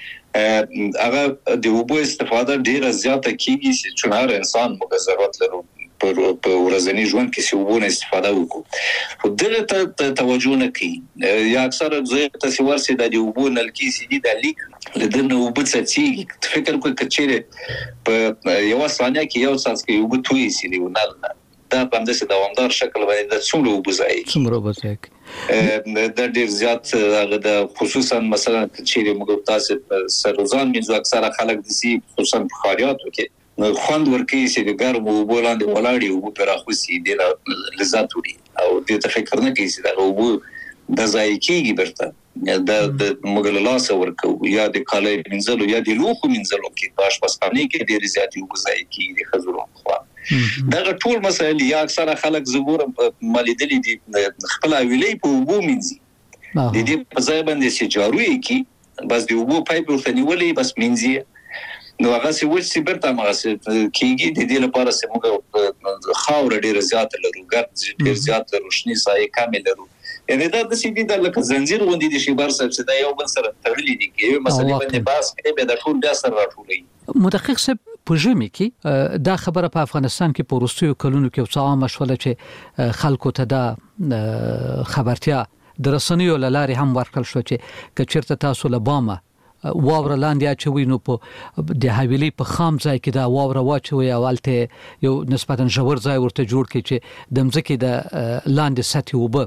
هغه د اوبو استفاده ډیره زیاته کیږي چې هر انسان موږ ضرورت لرو په ورځني ژوند کې چې اوبو استفاده وکړو خو دغه ته توجه نه کوي یا اکثره ځای ته ورسي د اوبو نلکې سي دي د لیک لدنه اوبو څخه فکر کوي چې چیرې په یو ثانیه کې یو څاڅ کې اوبو توي سي دی ونه دا په همداسې دوامدار شکل باندې د څومره اوبه ضایع دا ډېر زیات هغه د خصوصا مثلا چیرې موږ تاسو سروزان مینځو اکثره خلک دي خصوصا په ښاریاتو کې خوند ورکوي چې د ګرمو اوبو لاندې ولاړ اوبه پرې راخوسي ډېره لذت وړي او دې ته فکر نه کوي چې دغه اوبه د ضایع کېږي بیرته د موږ له لاسه ورکوو یا د کالي مینځلو یا د لوښو مینځلو کې په اشپزخانې کې ډېرې زیاتې اوبه ضایع کېږي د ښځو لخوا دغه ټول مسایل یا اکثره خلک زګورم ما لیدلي دي خپل ویلې په اوبو مینځي د دې په ځای باندې چې جارو یې کړي بس د اوبو پایپ ورته نیولې بس مینځي نو هغه څه وچ برته ما کېږي د دې لپاره چې موږ خاور ډېر زیات لرو ګرد ډېر زیات روشني سایه کامل لرو یعنی دا د سیدی د لکه زنجیر غوندي د شیبر صاحب چې دا یو بل سره تړلې دي کې مسلې باندې باس کې به د ټول بیا سره راټولې مدقق صاحب په ژمي کې دا خبره په افغانستان کې په وروستیو کلونو کې څه عامه شوله چې خلکو ته دا خبرتیا د رسنیو له لارې هم ورکړل شو چې که چېرته تاسو له بامه واوره لاندې اچوي نو په د حویلۍ په خام ځای کې دا واوره واچوي او هلته یو نسبتا ژور ځای ورته جوړ کړي چې د مځکې د لاندې سطحې اوبه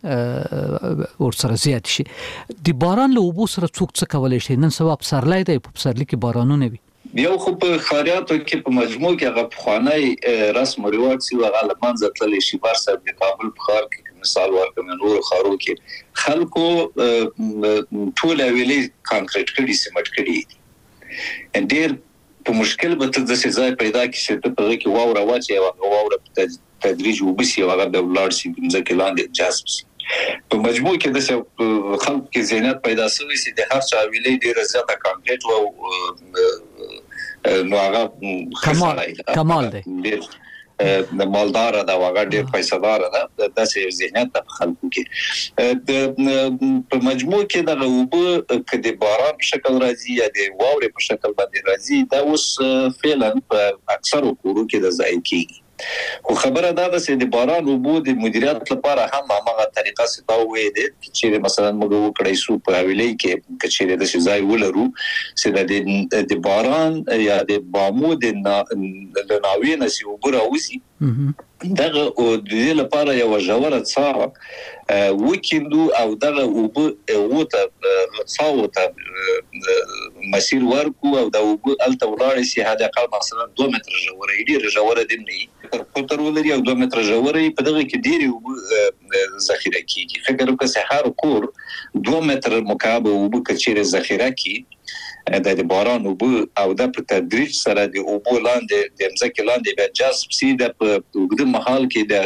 ورسره زیات شي. د باران له اوبو سره څوک څه کولای شي؟ نن سبا پسرلی دی، په پسرلی کې بارانونه وي. یو خو په خاریاتو کې په مجموع کې هغه پخوانی رسم او رواج سی هغه لمنځه تللی شي. بار صاحب د کابل په ښار کې مثال ورکوم، نور ښارو کې خلکو ټول ویلي کانکریټ کړي، سیمټ کړي. ډېر په مشکل به ته د ځای پیدا کې چې ته په کې واوره واچي او واوره په تدریج وبسي او هغه د ولار سي ځکه لاندې جذب سي. په مجموع کې د خلکو کې ذهنیت پیدا شوی چې د هر چا ویلي ډېر زیاته کانکریټ او نو هغه کمال دی، د مالدار دا هغه ډېر پیسادار ده. داسې ذهنیت د خلکو کې په مجموع کې د اوبه کې د باران په شکل راځي یا د واورې په شکل باندې راځي، دا اوس فعلا په اکثرو کورو کې د ځای کېږي. خو خبره دا ده چې د باران اوبو د مدیریت لپاره هم هغه طریقه ستا وې ده چې مثلا موږ وکړای سو په حواله کې چې د ځای ولرو چې د باران یا د بامو د ناوې نسی وګره وسی دغه او د لپاره یو ژوره څاه وکیندو او دغه اوبه وته څاوته مسیر ورکو او د اوبه الته ولاړ شي هدا قال مثلا 2 متر ژوره ډیر ژوره دی نه تر ولري او 2 متر ژوره په دغه کې ډیر ذخیره کیږي. فکر وکړه هر کور 2 متر مکعب اوبه کچېره ذخیره کی د باران اوبه او د په تدریج سره د اوبو لاندې د ځمکې لاندې بیا جذب سي د اوږد مهال کې د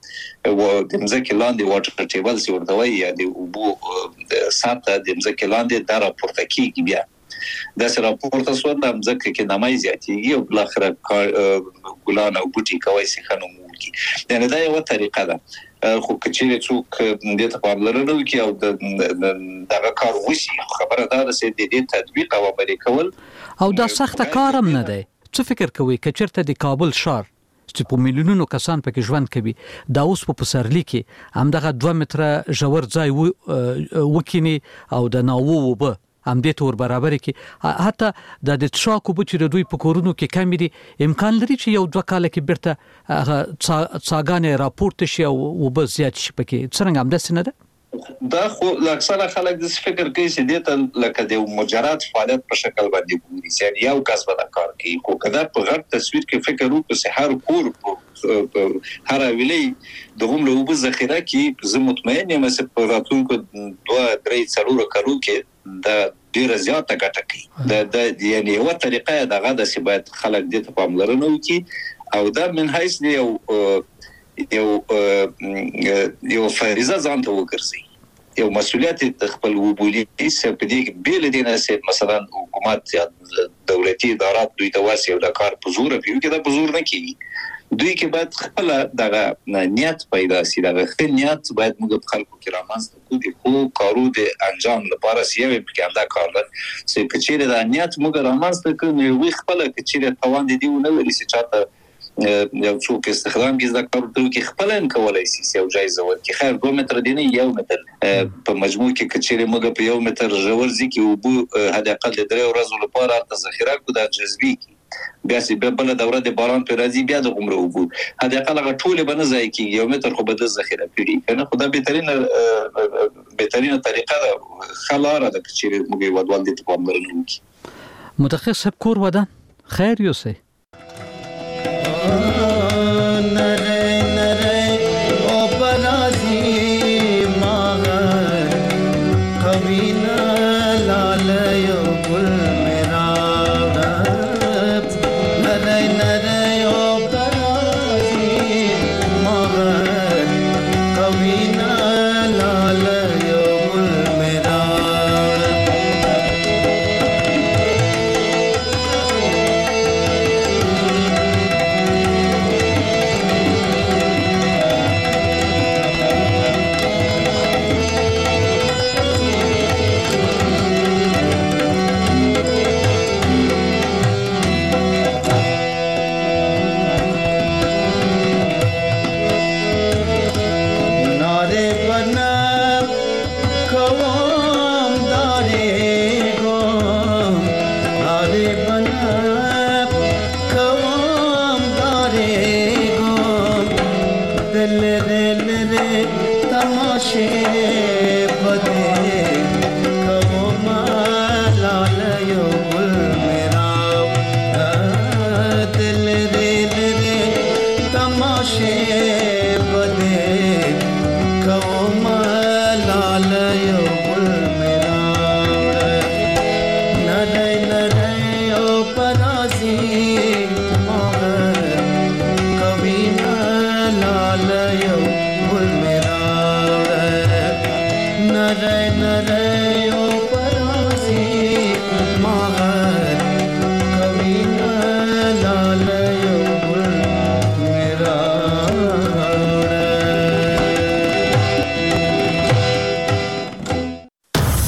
ځمکې لاندې واټر ټیبل سي ورته وایي یا د اوبو سطح د ځمکې لاندې د راپورته کیږي. بیا دا سره راپورته شو د ځمکې کې نمای زیاتېږي او بل اخر ګلان او بوټي کوي سي خنمو کی. یعنی دا یو طریقه ده. خو کچېره څوک د ته پاملرنه وکي او دغه کار وشي، خبره دا ده چې د دې تطبیق او عملي کول او دا سخت کار هم نه دی. څه فکر کوي کچېرته د کابل ښار چې په میلیونونو کسان پکې ژوند کوي دا اوس په پسرلی کې هم دغه 2 متره ژور ځای وکینی او د ناوو وبه هم دې تور برابر کې حتی د تشاکو بچ د دوی په کورونو کې کم دي، امکان لري چې یو 2 کال کې برته څاګانې راپورته شي او وبه زیات شي پکې. څنګه هم داسې نه ده؟ دا خو اکثره خلک د فکر کوي چې دې ته لکه د مجرد فعالیت په شکل باندې ګوري، چې یو کس به دا کار کوي. خو کله په غټ تصویر کې فکر وکړو چې هر کور هر ویلي دغه له وبو ذخیره کې زه مطمئن یم چې په راتلونکو 2-3 کالو کې دا ډیره زیاته ګټه کوي. دا یعنی یو طریقه دغه د سبات خلک دې ته پاملرنه وکړي او دا من حیث یو فریضه ځان ته وګرځي، یو مسؤلیت خپل وبولي چې په دې بیل دینه چې مثلا حکومت یا دولتي ادارات دوی ته واسي او د کار په زور پیو کې دا په زور نه کیږي. دوی کې باید خپل دغه نیت پیدا شي، دغه نیت باید موږ په خلکو کې رامنځته کړو خو کارو د انجام لپاره سیوي په کې دا کار ده چې کچېره د نیت موږ رامنځته کړو وي خپل کچېره توان دي نه لري چې چاته یو څوک استخدام کې ذکر ورته کې خپل ان کولای شي یو جایزه ورکړي. خیر 2 متر دی نه 1 متر په مجموع کې کچېره موږ په 1 متر ژور ځکه او هدا اقل د 3 ورځې لپاره ذخیره کو د جذبي کی بیا چې بل دوره د باران په راځي بیا د عمره وګو هدا اقل ټول به نه ځای کی 1 متر خو به د ذخیره کړي کنه خدای بهترینه طریقه ده خلاره د کچېره موږ ودوال دي په امر نه کی متخصص کور ودان خیر یوسه Kavina lal yo gul